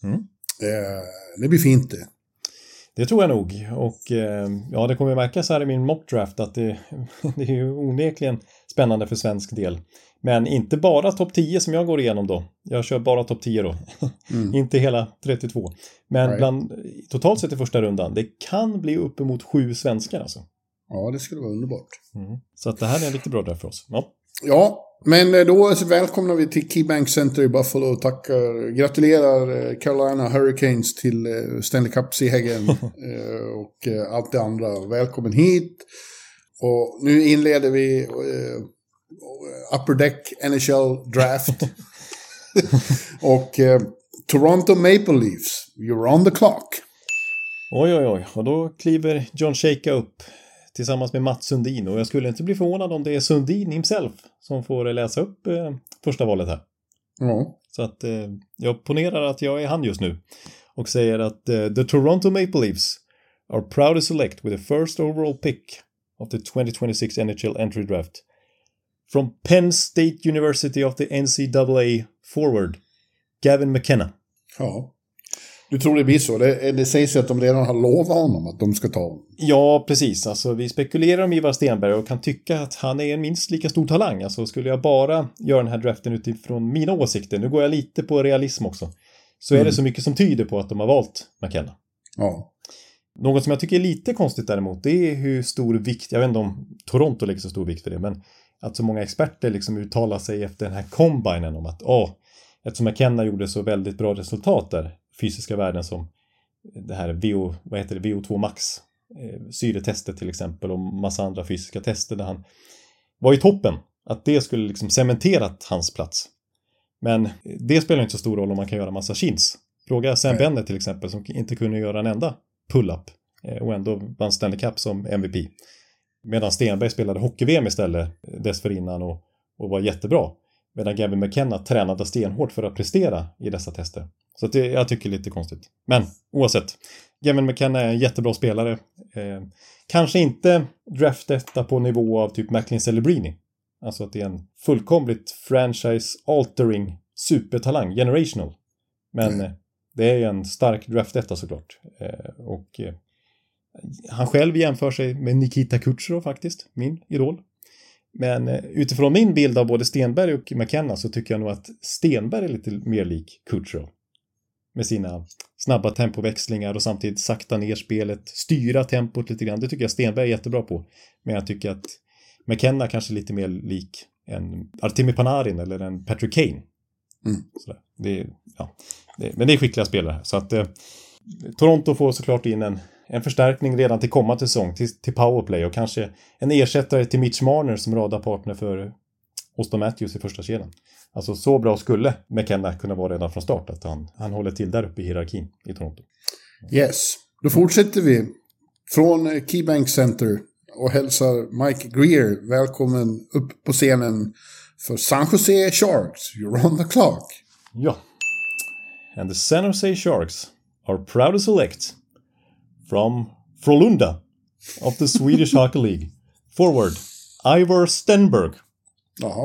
Det blir fint det. Det tror jag nog. Och det kommer märkas här i min mockdraft att det är ju onekligen spännande för svensk del. Men inte bara topp 10 som jag går igenom då. Jag kör bara topp 10 då. Inte hela 32. Men totalt sett i första rundan, det kan bli uppemot 7 svenskar alltså. Ja, det skulle vara underbart. Så att det här är en riktigt bra draft för oss. Ja, men då välkomnar vi till KeyBank Center i Buffalo och gratulerar Carolina Hurricanes till Stanley Cup-segern och allt det andra. Välkommen hit. Och nu inleder vi Upper Deck NHL Draft. Och Toronto Maple Leafs, you're on the clock. Oj. Och då kliver John Shaka upp tillsammans med Mats Sundin. Och jag skulle inte bli förvånad om det är Sundin himself som får läsa upp första valet här. Ja. Så att jag ponerar att jag är han just nu. Och säger att the Toronto Maple Leafs are proud to select with the first overall pick of the 2026 NHL entry draft. From Penn State University of the NCAA forward, Gavin McKenna. Ja. Du tror det blir så? Det sägs ju att de redan har lovat honom att de ska ta honom. Ja, precis. Alltså, vi spekulerar om Ivar Stenberg och kan tycka att han är en minst lika stor talang. Alltså, skulle jag bara göra den här draften utifrån mina åsikter, nu går jag lite på realism också, så är det så mycket som tyder på att de har valt McKenna. Ja. Något som jag tycker är lite konstigt däremot, det är hur stor vikt, jag vet inte om Toronto lägger så stor vikt för det, men att så många experter liksom uttalar sig efter den här combinen om att eftersom McKenna gjorde så väldigt bra resultat där, fysiska värden som det här VO2 max, syretestet till exempel och massa andra fysiska tester där han var i toppen, att det skulle liksom cementerat hans plats. Men det spelar inte så stor roll om man kan göra massa chins. Fråga Sam Bennett till exempel som inte kunde göra en enda pull-up och ändå vann Stanley Cup som MVP. Medan Stenberg spelade hockey-VM istället dessförinnan och var jättebra. Medan Gavin McKenna tränade stenhårt för att prestera i dessa tester. Så att jag tycker det är lite konstigt. Men oavsett, Gavin McKenna är en jättebra spelare. Kanske inte draftetta på nivå av typ Macklin Celebrini. Alltså att det är en fullkomligt franchise-altering supertalang, generational. Men det är en stark draftetta såklart. Han själv jämför sig med Nikita Kucherov faktiskt, min idol. Men utifrån min bild av både Stenberg och McKenna så tycker jag nog att Stenberg är lite mer lik Kucherov. Med sina snabba tempoväxlingar och samtidigt sakta ner spelet, styra tempot lite grann. Det tycker jag Stenberg är jättebra på. Men jag tycker att McKenna kanske är lite mer lik en Artemi Panarin eller en Patrick Kane. Sådär. Men det är skickliga spelare. Så att Toronto får såklart in en förstärkning redan till kommande säsong till powerplay och kanske en ersättare till Mitch Marner som radarpartner för Auston Matthews i första kedjan. Alltså så bra skulle McKenna kunna vara redan från start att han håller till där uppe i hierarkin i Toronto. Yes, då fortsätter vi från KeyBank Center och hälsar Mike Greer välkommen upp på scenen för San Jose Sharks. You're on the clock. Ja, and the San Jose Sharks are proud to select from Frölunda of the Swedish Hockey League forward Ivar Stenberg. Jaha.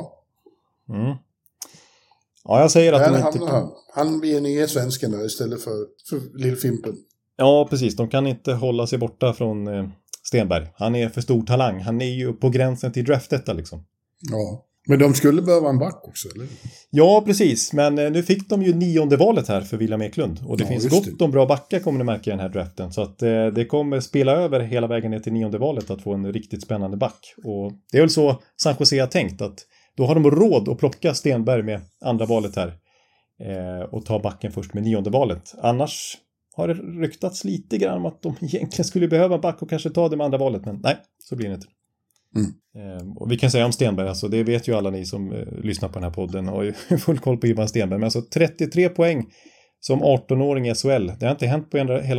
Ja, jag säger att de inte... Han blir nya svensken där istället för Lillfimpen. Ja, precis. De kan inte hålla sig borta från Stenberg. Han är för stor talang. Han är ju på gränsen till draftetta liksom. Ja, men de skulle behöva en back också, eller? Ja, precis. Men nu fick de ju 9:e valet här för William Eklund. Och det finns gott om bra backar kommer ni märka i den här draften. Så att det kommer spela över hela vägen ner till 9:e valet att få en riktigt spännande back. Och det är väl så San Jose har tänkt att då har de råd att plocka Stenberg med andra valet här. Och ta backen först med 9:e valet. Annars har det ryktats lite grann om att de egentligen skulle behöva back och kanske ta det med andra valet. Men nej, så blir det inte. Och vi kan säga om Stenberg, alltså, det vet ju alla ni som lyssnar på den här podden och har ju full koll på Ivan Stenberg. Men alltså 33 poäng som 18-åring i SHL. Det har inte hänt på hela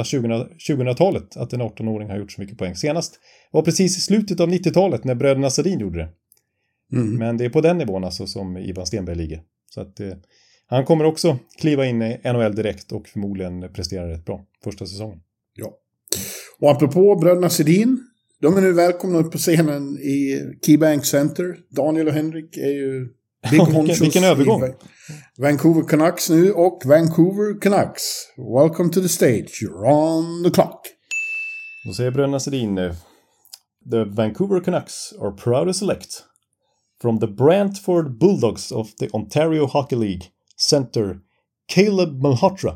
2000-talet att en 18-åring har gjort så mycket poäng. Senast var precis i slutet av 90-talet när bröderna Sedin gjorde det. Men det är på den nivån alltså som Ivan Stenberg ligger. Så att han kommer också kliva in i NHL direkt och förmodligen prestera rätt bra första säsongen. Ja. Och apropå bröderna Sedin, de är nu välkomna upp på scenen i KeyBank Center. Daniel och Henrik är ju big honchos. Vilken övergång. Vancouver Canucks nu och Vancouver Canucks. Welcome to the stage. You're on the clock. Då säger bröderna Sedin nu. The Vancouver Canucks are proud to select from the Brantford Bulldogs of the Ontario Hockey League center Caleb Malhotra.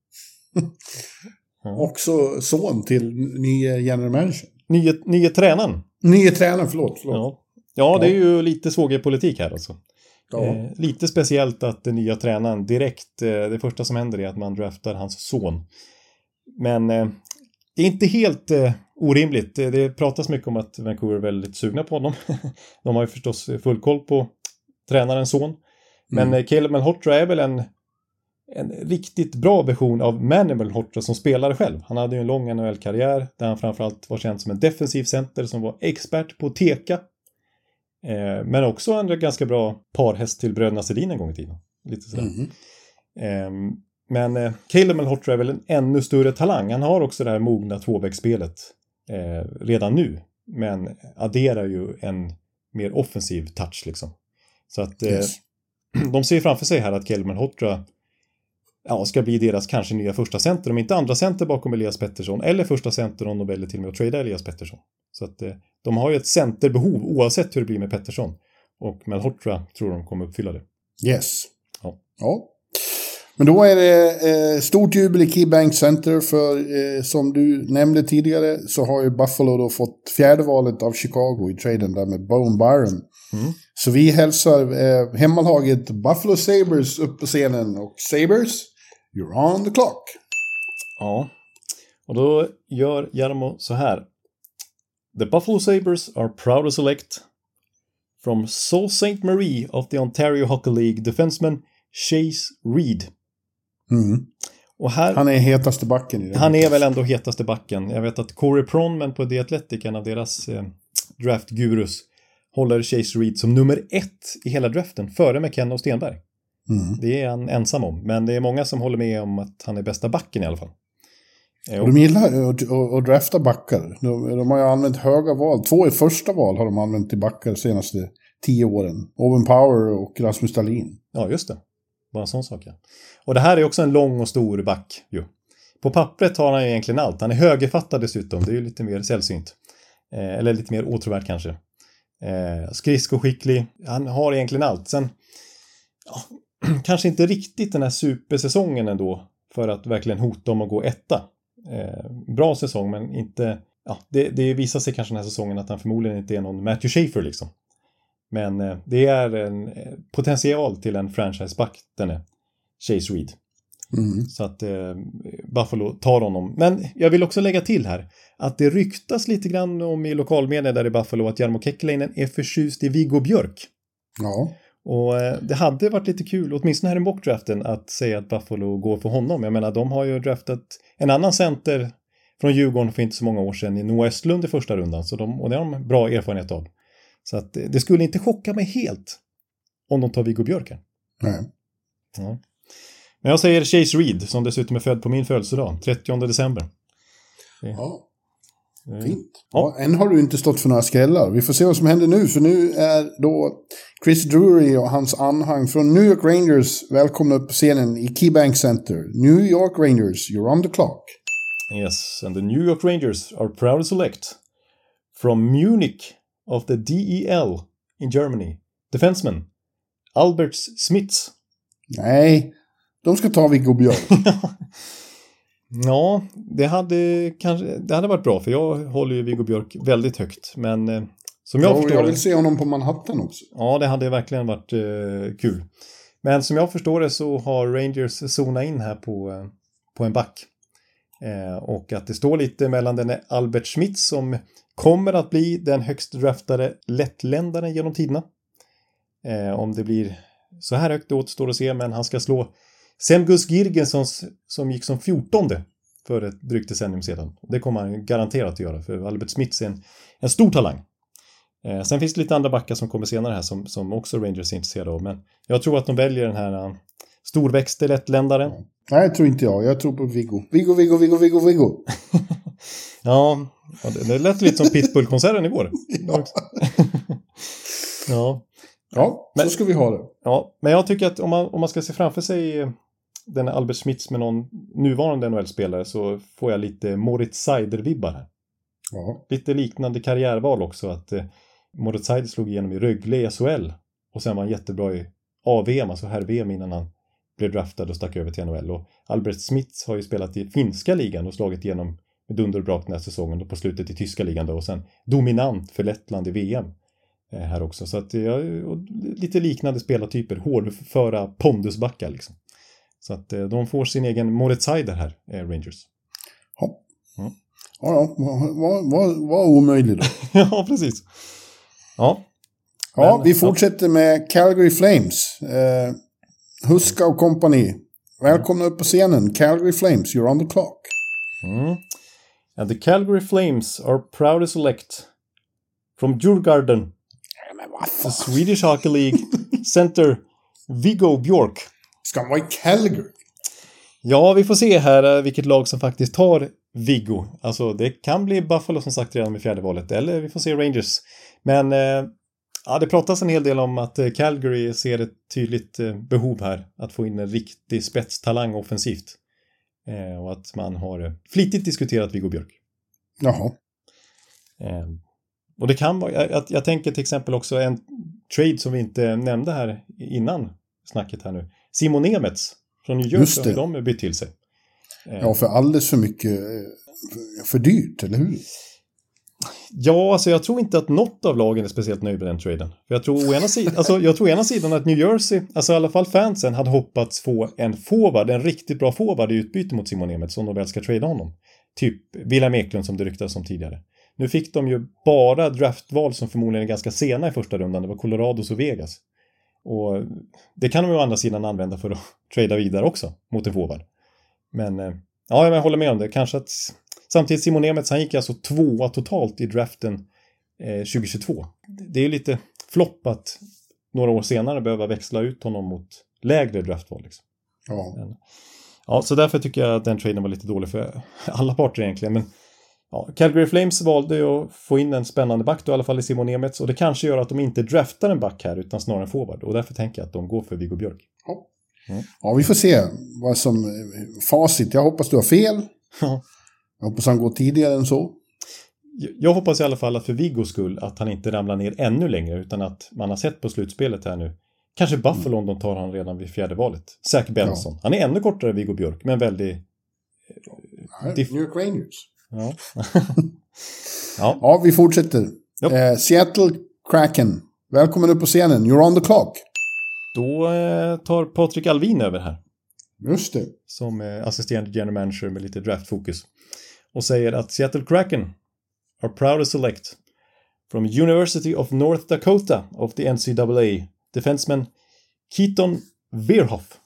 Också son till nya general manager. Nye tränaren. Nye tränaren, förlåt. Ja, det är ju lite svågerpolitik här alltså. Ja. Lite speciellt att den nya tränaren direkt, det första som händer är att man draftar hans son. Men det är inte helt orimligt. Det pratas mycket om att Vancouver är väldigt sugna på honom. De har ju förstås full koll på tränarens son. Men Caleb Malhotra är väl en riktigt bra version av Manny Malhotra som spelare själv. Han hade ju en lång NHL-karriär där han framförallt var känd som en defensiv center som var expert på teka. Men också en ganska bra parhäst till bröderna Sedin en gång i tiden. Lite sådär. Men Caleb Malhotra är väl en ännu större talang. Han har också det här mogna tvåvägsspelet redan nu. Men adderar ju en mer offensiv touch liksom. Så att de ser framför sig här att Caleb Malhotra ska bli deras kanske nya första center. Om inte andra center bakom Elias Pettersson. Eller första center om de väljer till och med att trada Elias Pettersson. Så att de har ju ett centerbehov oavsett hur det blir med Pettersson. Och Malhotra tror de kommer uppfylla det. Yes. Ja. Men då är det stort jubel i KeyBank Center för som du nämnde tidigare så har ju Buffalo då fått fjärde valet av Chicago i traden där med Bowen Byram. Så vi hälsar hemmalaget Buffalo Sabres upp på scenen och Sabres, you're on the clock. Ja, och då gör Jarmo så här. The Buffalo Sabres are proud to select from Sault Ste. Marie of the Ontario Hockey League defenseman Chase Reed. Och här, han är hetaste backen i det. Han är väl ändå hetaste backen. Jag vet att Corey Pronman på The Athletic, en av deras draftgurus, håller Chase Reed som nummer 1 i hela draften före McKenna och Stenberg. Det är han ensam om. Men det är många som håller med om att han är bästa backen i alla fall. Och de gillar att drafta backar. De har ju använt höga val. 2 i första val har de använt till backar de senaste 10 åren. Owen Power och Rasmus Dahlin. Ja, just det. Bara en sån sak, ja. Och det här är också en lång och stor back. Jo. På pappret har han ju egentligen allt. Han är högerfattad dessutom. Det är ju lite mer sällsynt. Eller lite mer åtråvärt kanske. Skridskoskicklig. Han har egentligen allt. Sen kanske inte riktigt den här supersäsongen ändå. För att verkligen hota om att gå etta. Bra säsong, men inte... Ja, det visar sig kanske den här säsongen att han förmodligen inte är någon Matthew Schaefer liksom. Men det är en potential till en franchiseback, den är Chase Reed. Så att Buffalo tar honom. Men jag vill också lägga till här att det ryktas lite grann om i lokalmedia där i Buffalo att Jarmo Kekalainen är förtjust i Viggo Björk. Ja. Och det hade varit lite kul, åtminstone här i mockdraften, att säga att Buffalo går för honom. Jag menar, de har ju draftat en annan center från Djurgården för inte så många år sedan i Noah Östlund i första rundan. Och det har de bra erfarenhet av. Så att det skulle inte chocka mig helt om de tar Viggo Björk här. Nej. Ja. Men jag säger Chase Reed, som dessutom är född på min födelsedag, 30 december. Ja. Fint. Ja, än har du inte stått för några skrällar. Vi får se vad som händer nu. För nu är då Chris Drury och hans anhang från New York Rangers välkomna upp på scenen i KeyBank Center. New York Rangers, you're on the clock. Yes, and the New York Rangers are proud to select from Munich of the DEL in Germany, defenseman Albert Smits. Nej, de ska ta Viggo Björk. Ja, det hade varit bra, för jag håller ju Viggo Björk väldigt högt, men som jag förstår... Jag vill se honom på Manhattan också. Ja, det hade verkligen varit kul. Men som jag förstår det så har Rangers zonat in här på en back. Och att det står lite mellan den Albert Smits som kommer att bli den högst draftade lättländaren genom tiderna. Om det blir så här högt återstår att se, men han ska slå Semgus Girgensson som gick som 14:e för ett drygt decennium sedan. Det kommer han garanterat att göra, för Albert Smits är en stor talang. Sen finns det lite andra backar som kommer senare här som också Rangers är intresserade av. Men jag tror att de väljer den här storväxte lättländaren. Nej, tror inte jag. Jag tror på Viggo. Viggo. Ja, det lät lite som Pitbull-konserten igår. Ja, så ska vi ha det. Ja, men jag tycker att om man ska se framför sig den Albert Smits med någon nuvarande NHL-spelare så får jag lite Moritz Seider-vibbar här. Ja. Lite liknande karriärval också, att Moritz Seider slog igenom i Rögle i SHL och sen var han jättebra i AVM, alltså här VM, innan han blev draftad och stack över till NHL. Och Albert Smits har ju spelat i finska ligan och slagit igenom med dunder och brak den här säsongen och på slutet i tyska ligan då, och sen dominant för Lettland i VM här också. Så att lite liknande spelartyper, hårdföra pondusbackar liksom. Så att de får sin egen Moritz Seider här, Rangers. Ja. Ja, var omöjligt då. Ja, precis. Ja, vi fortsätter med Calgary Flames. Huska och kompani. Välkomna upp på scenen. Calgary Flames, you're on the clock. And the Calgary Flames are proud to select from Djurgården, the Swedish Hockey League center Viggo Björk. Ska han vara i Calgary? Ja, vi får se här vilket lag som faktiskt tar Viggo. Alltså det kan bli Buffalo som sagt redan med fjärde valet, eller vi får se Rangers. Men det pratas en hel del om att Calgary ser ett tydligt behov här att få in en riktig spetstalang offensivt. Och att man har flitigt diskuterat Viggo Björk. Jaha. Och det kan vara, jag tänker till exempel också en trade som vi inte nämnde här innan snacket här nu. Simon Nemets från New Jersey, har de bytt till sig. Ja, för alldeles för mycket, för dyrt, eller hur? Ja, alltså jag tror inte att något av lagen är speciellt nöjd med den traden. För jag tror å ena sidan att New Jersey, alltså i alla fall fansen, hade hoppats få en riktigt bra forward i utbyte mot Simon Nemeth som de väl ska trada honom. Typ William Eklund som det ryktades om tidigare. Nu fick de ju bara draftval som förmodligen är ganska sena i första rundan. Det var Colorados och Vegas. Och det kan de ju å andra sidan använda för att trada vidare också mot en forward. Men ja, jag håller med om det. Kanske att samtidigt Simon Nemeth, han gick alltså 2 totalt i draften 2022. Det är ju lite flopp att några år senare behöva växla ut honom mot lägre draftval. Liksom. Ja. Men, ja, så därför tycker jag att den traden var lite dålig för alla parter egentligen. Men ja, Calgary Flames valde att få in en spännande back då, i alla fall i Simon Nemeth. Och det kanske gör att de inte draftar en back här utan snarare en forward. Och därför tänker jag att de går för Viggo Björk. Ja. Ja, vi får se vad som facit. Jag hoppas du har fel. Ja. Jag hoppas han går tidigare än så. Jag hoppas i alla fall att för Viggos skull att han inte ramlar ner ännu längre, utan att man har sett på slutspelet här nu. Kanske Buffalo om de tar han redan vid fjärde valet. Zach Benson. Ja. Han är ännu kortare än Viggo Björk, men väldigt... New York Rangers. Ja. Ja, vi fortsätter. Seattle Kraken. Välkommen upp på scenen. You're on the clock. Då tar Patrik Alvin över här. Just det. Som assisterande general manager med lite draftfokus. Och säger att Seattle Kraken are proud to select from University of North Dakota of the NCAA defenseman Keaton Verhoff.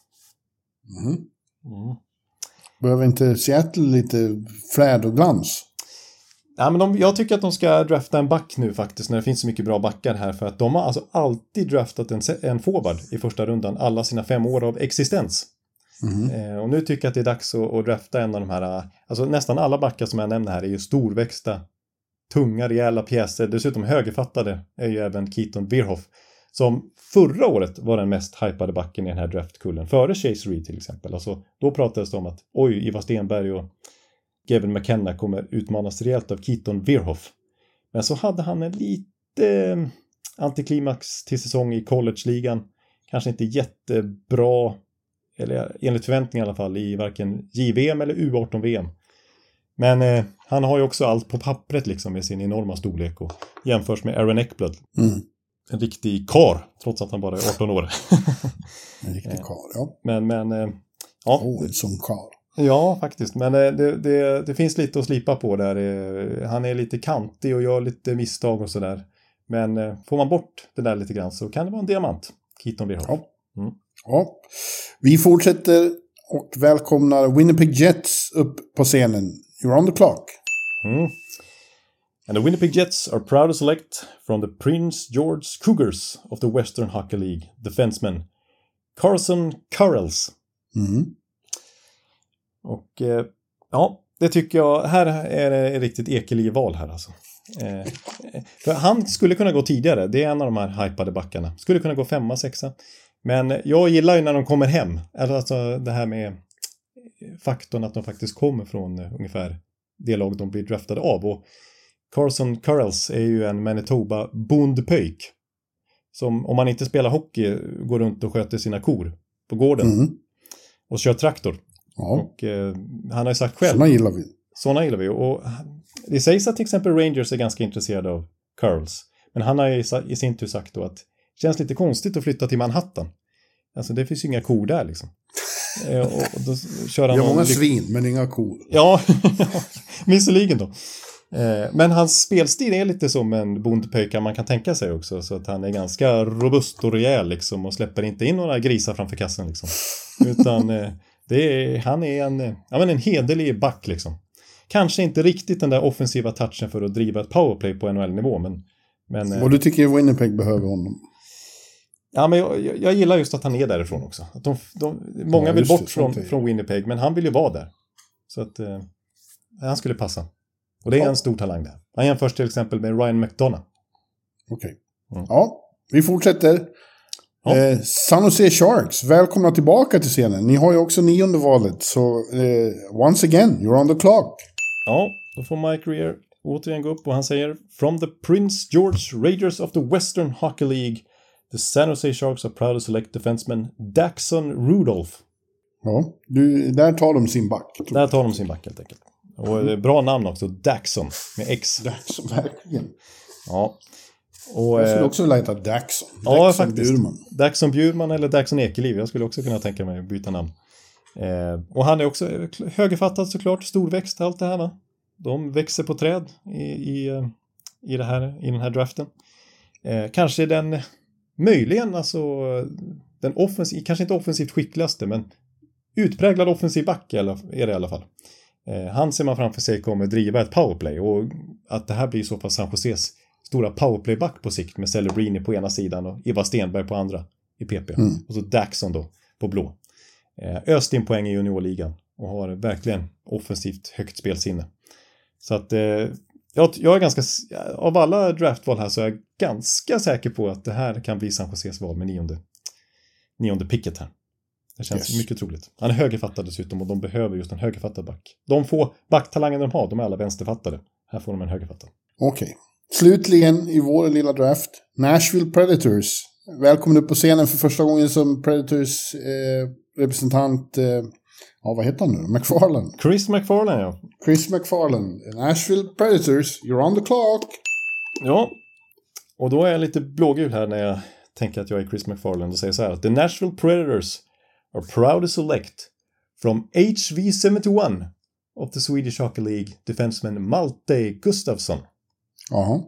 Behöver inte Seattle lite flärd och glans? Ja, men jag tycker att de ska drafta en back nu faktiskt när det finns så mycket bra backar här, för att de har alltså alltid draftat en forward i första rundan alla sina 5 år av existens. Och nu tycker jag att det är dags att drafta en av de här, alltså nästan alla backar som jag nämner här är ju storväxta, tunga, rejäla pjäser, dessutom högerfattade är ju även Keaton Verhoff, som förra året var den mest hypade backen i den här draftkullen, före Chase Reed till exempel. Alltså, då pratades det om att Ivar Stenberg och Gavin McKenna kommer utmanas rejält av Keaton Verhoff. Men så hade han en lite antiklimax till säsong i college-ligan. Kanske inte jättebra, eller enligt förväntningar i alla fall, i varken JVM eller U18-VM. Men han har ju också allt på pappret liksom med sin enorma storlek och jämförs med Aaron Ekblad. En riktig kar, trots att han bara är 18 år. En riktig kar, ja. Men ja. En sån kar. Ja, faktiskt. Men det finns lite att slipa på där. Han är lite kantig och gör lite misstag och sådär. Men får man bort det där lite grann så kan det vara en diamant. Keaton Verhoff. Ja. Vi fortsätter och välkomnar Winnipeg Jets upp på scenen. You're on the clock. And the Winnipeg Jets are proud to select from the Prince George Cougars of the Western Hockey League defenseman Carson Kurrels. Och ja, det tycker jag, här är det riktigt Ekeliv-val här alltså. För han skulle kunna gå tidigare, det är en av de här hypade backarna. Skulle kunna gå 5, 6. Men jag gillar ju när de kommer hem. Alltså det här med faktorn att de faktiskt kommer från ungefär det lag de blir draftade av. Och Carson Kurrels är ju en Manitoba bondpöjk. Som om man inte spelar hockey går runt och sköter sina kor på gården. Och kör traktor. Ja. Och han har ju sagt själv. Såna gillar vi. Och det sägs att till exempel Rangers är ganska intresserade av Kurrels. Men han har ju i sin tur sagt då att det känns lite konstigt att flytta till Manhattan. Alltså det finns ju inga kor där liksom. Och då kör han många svin men inga kor. Ja, visserligen då. Men hans spelstil är lite som en bondpöjka man kan tänka sig också. Så att han är ganska robust och rejäl liksom. Och släpper inte in några grisar framför kassen liksom. Utan han är en hederlig back liksom. Kanske inte riktigt den där offensiva touchen för att driva ett powerplay på NHL-nivå. Men, och du tycker Winnipeg behöver honom? Ja, men jag gillar just att han är därifrån också. Att många vill bort från Winnipeg, men han vill ju vara där. Så att han skulle passa. Och det är en stor talang där. Han jämförs till exempel med Ryan McDonough. Okej. Ja, vi fortsätter. Ja. San Jose Sharks, välkomna tillbaka till scenen. Ni har ju också 9:e valet, så once again, you're on the clock. Ja, då får Mike Rear återigen gå upp och han säger From the Prince George Raiders of the Western Hockey League, the San Jose Sharks are proud to select defenseman Daxon Rudolph. Ja, där tar de sin back. Där tar de sin back helt enkelt. Och det är bra namn också, Daxon med X. Daxon, verkligen. Ja. Och, jag skulle också vilja heta Daxon. Ja, faktiskt. Daxon Bjurman eller Daxon Ekeliv. Jag skulle också kunna tänka mig att byta namn. Och han är också högerfattad såklart, storväxt, allt det här va. De växer på träd i den här draften. Kanske den möjligen alltså den kanske inte offensivt skickligaste, men utpräglad offensiv back är det i alla fall. Han ser man framför sig kommer driva ett powerplay, och att det här blir så pass San Joses stora powerplayback på sikt med Celebrini på ena sidan och Ivar Stenberg på andra i PP. Och så Daxon då på blå. Öst in poäng i juniorligan och har verkligen offensivt högt spelsinne. Så att jag är ganska, av alla draftval här så är jag ganska säker på att det här kan bli San Joses val med nionde picket här. Det känns mycket troligt. Han är högerfattad dessutom och de behöver just en högerfattad back. De få backtalanger de har, de är alla vänsterfattade. Här får de en högerfattad. Okej. Slutligen i vår lilla draft, Nashville Predators. Välkommen upp på scenen för första gången som Predators representant. Vad heter han nu? McFarland. Chris McFarland, ja. Chris McFarland. Nashville Predators, you're on the clock. Ja, och då är jag lite blågul här när jag tänker att jag är Chris McFarland och säger så här. The Nashville Predators are proud to select from HV71 of the Swedish Hockey League defenseman Malte Gustafsson. Jaha.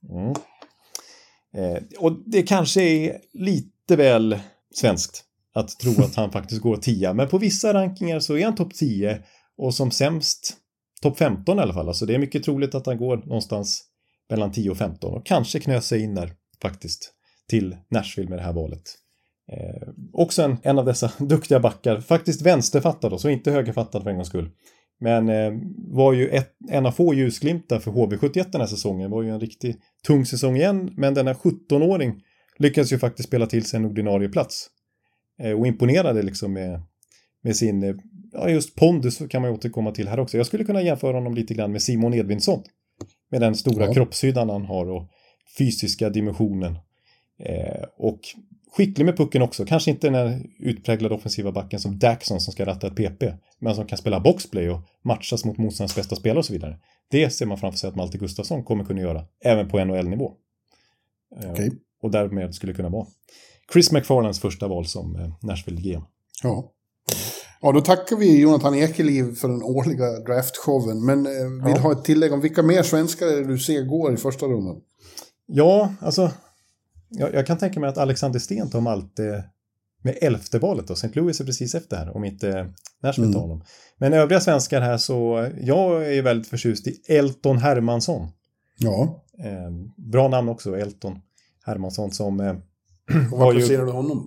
Och det kanske är lite väl svenskt att tro att han faktiskt går 10. Men på vissa rankingar så är han topp 10 och som sämst topp 15 i alla fall. Alltså det är mycket troligt att han går någonstans mellan 10 och 15 och kanske knös sig in där faktiskt till Nashville med det här valet. Också en av dessa duktiga backar, faktiskt vänsterfattad och så inte högerfattad för en gångs skull. Men var ju en av få ljusglimtar för HV71 den här säsongen. Var ju en riktigt tung säsong igen. Men den här 17-åring lyckades ju faktiskt spela till sig en ordinarie plats. Och imponerade liksom med sin, just pondus kan man ju återkomma till här också. Jag skulle kunna jämföra honom lite grann med Simon Edvinsson. Med den stora kroppshyddan han har och fysiska dimensionen. Och skicklig med pucken också. Kanske inte den här utpräglade offensiva backen som Daxon som ska ratta ett PP. Men som kan spela boxplay och matchas mot motståndarens bästa spelare och så vidare. Det ser man framför sig att Malte Gustafsson kommer kunna göra. Även på NHL-nivå. Okay. Och därmed skulle kunna vara Chris McFarlands första val som Nashville GM. Ja, då tackar vi Jonathan Ekeliv för den årliga draftshowen. Men vill ha ett tillägg om vilka mer svenskar du ser går i första rundan? Ja, alltså jag kan tänka mig att Alexander Sten tar Malte med 11:e valet då. St. Louis är precis efter här, om inte Nashville tar honom. Men övriga svenskar här så, jag är väldigt förtjust i Elton Hermansson. Ja. Bra namn också, Elton Hermansson som... Och vad placerar du honom?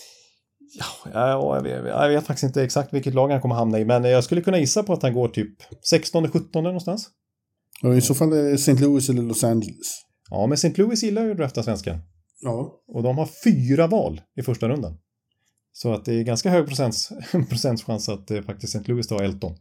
Ja, jag vet faktiskt inte exakt vilket lag han kommer hamna i, men jag skulle kunna gissa på att han går typ 16-17 någonstans. Ja, i så fall är St. Louis eller Los Angeles. Ja, men St. Louis gillar ju att drafta svenskar. Ja. Och de har 4 val i första rundan. Så att det är ganska hög procentchans att faktiskt St. Louis tar Elton.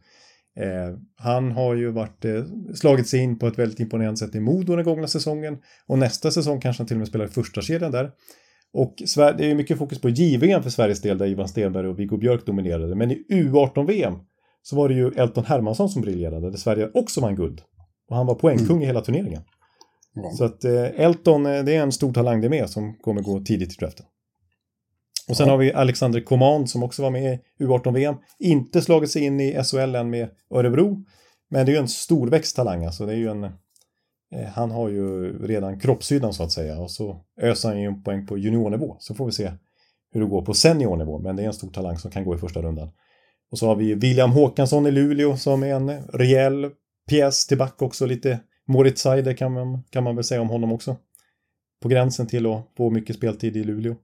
Han har ju slagit sig in på ett väldigt imponerande sätt i Modo den gångna säsongen. Och nästa säsong kanske han till och med spelar i första kedjan där. Och det är ju mycket fokus på JVM för Sveriges del där Ivan Stenberg och Viggo Björk dominerade. Men i U18-VM så var det ju Elton Hermansson som briljerade. Där Sverige också vann guld. Och han var poängkung i hela turneringen. Ja. Så att Elton, det är en stor talang det med som kommer gå tidigt i draften. Och sen har vi Alexander Coman som också var med i U18-VM. Inte slagit sig in i SHL än med Örebro. Men det är ju en storväxt talang. Alltså det är ju han har ju redan kroppshyddan så att säga. Och så öser han ju en poäng på juniornivå. Så får vi se hur det går på seniornivå. Men det är en stor talang som kan gå i första rundan. Och så har vi William Håkansson i Luleå som är en rejäl pjäs till back också. Lite Moritz Seider kan man väl säga om honom också. På gränsen till att få mycket speltid i Luleå.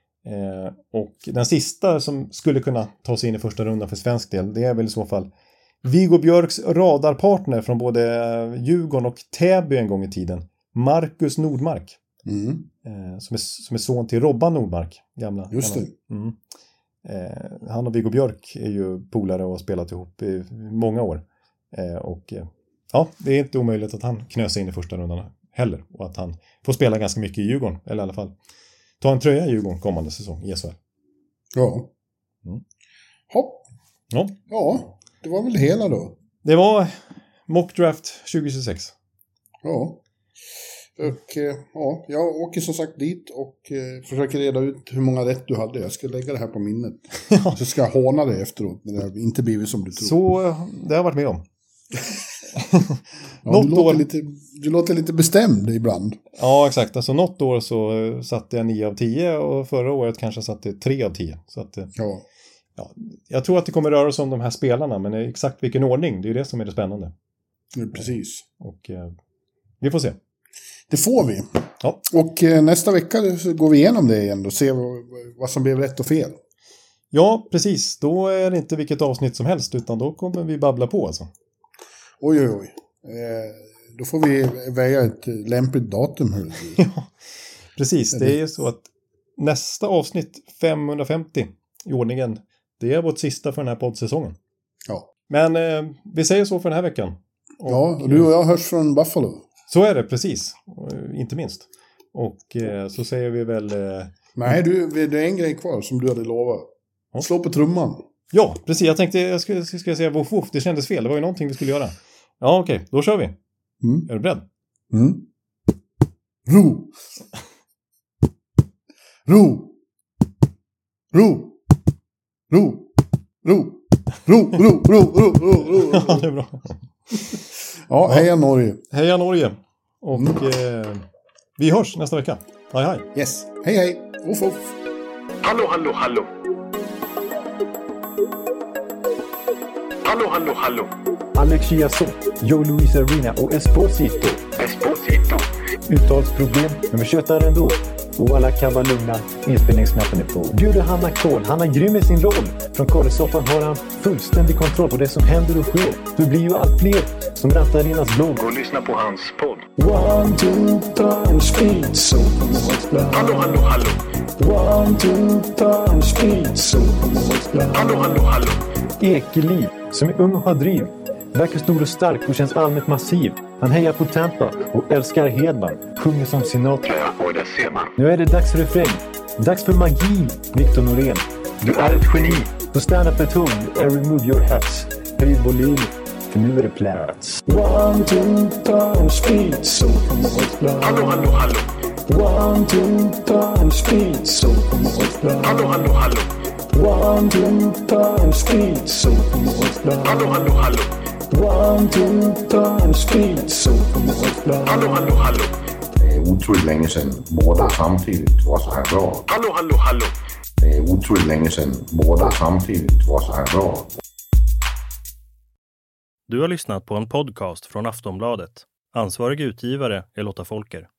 Och den sista som skulle kunna ta sig in i första rundan för svensk del, det är väl i så fall Viggo Björks radarpartner från både Djurgården och Täby en gång i tiden, Marcus Nordmark. Som är son till Robban Nordmark. Just det. Han och Viggo Björk är ju polare och har spelat ihop i många år. Och ja, det är inte omöjligt att han knöser in i första rundan heller. Och att han får spela ganska mycket i Djurgården, eller i alla fall ta en tröja i Djurgården kommande säsong i SHL. Ja. Hopp. Ja, det var väl hela då. Det var Mock Draft 2026. Ja. Och jag åker som sagt dit och försöker reda ut hur många rätt du hade. Jag ska lägga det här på minnet. Så ska jag håna det efteråt när det har inte blivit som du tror. Så det har jag varit med om. Ja, du låter lite bestämd ibland. Ja, exakt. Alltså något år så satte jag 9 av 10 och förra året kanske satte 3 av 10. Så att, ja, jag tror att det kommer röra sig om de här spelarna, men exakt vilken ordning, det är ju det som är det spännande. Precis. Och vi får se. Det får vi. Ja. Och nästa vecka så går vi igenom det igen och ser vad som blev rätt och fel. Ja, precis. Då är det inte vilket avsnitt som helst, utan då kommer vi babbla på alltså. Oj. Då får vi välja ett lämpligt datum. Ja, precis. Det är ju så att nästa avsnitt, 550 i ordningen, det är vårt sista för den här poddsäsongen. Ja. Men vi säger så för den här veckan. Och du och jag hörs från Buffalo. Så är det, precis. Inte minst. Och så säger vi väl... Nej, det är en grej kvar som du hade lovat. Slå på trumman. Ja, precis. Jag tänkte jag skulle säga woff woff. Det kändes fel. Det var ju någonting vi skulle göra. Ja, okej. Då kör vi. Är du beredd? Ro. Ro. Ro. Ro. Ro. Ro. Ro. Ro. Ro. Ro. Ja, det är bra. Ja, heja Norge. Heja Norge. Och vi hörs nästa vecka. Hej, hej. Yes. Hej. Woff woff. Hallå. Alex Chiazot, Joe Luis Arena och Esposito. Uttalsproblem, men vi tjötar ändå. Och alla kan vara lugna, inspelningsknappen är på. Bjuder Hanna Kohl, han är grym i sin roll. Från Kåresoffan har han fullständig kontroll på det som händer och sker. Det blir ju allt fler som rattar in hans blogg. Och lyssna på hans podd. 1, 2, 3, speed, so Hallå. 1, 2, 3, speed, so Hallå. Ekeliv, som är ung och har driv. Verkar stor och stark och känns allmänt massiv. Han hejar på Tampa och älskar Hedman. Sjunger som Sinatra. Ja, och det ser man. Nu är det dags för refräng. Dags för magi, Victor Norén. Du är ett geni. Så stand up at home and remove your hats. Höj volym, för nu är det plats. 1, 2, 3, speed, so Hallå. 1, 2, 3, speed, so Hallå. 1, 2, 3, speed, so Hallå. 1, 2, 3, speed, so Hallå. Det är otroligt länge sedan båda samtidigt var så här bra. Hallå. Det är otroligt länge sedan båda samtidigt var så här bra. Du har lyssnat på en podcast från Aftonbladet. Ansvarig utgivare är Lotta Folker.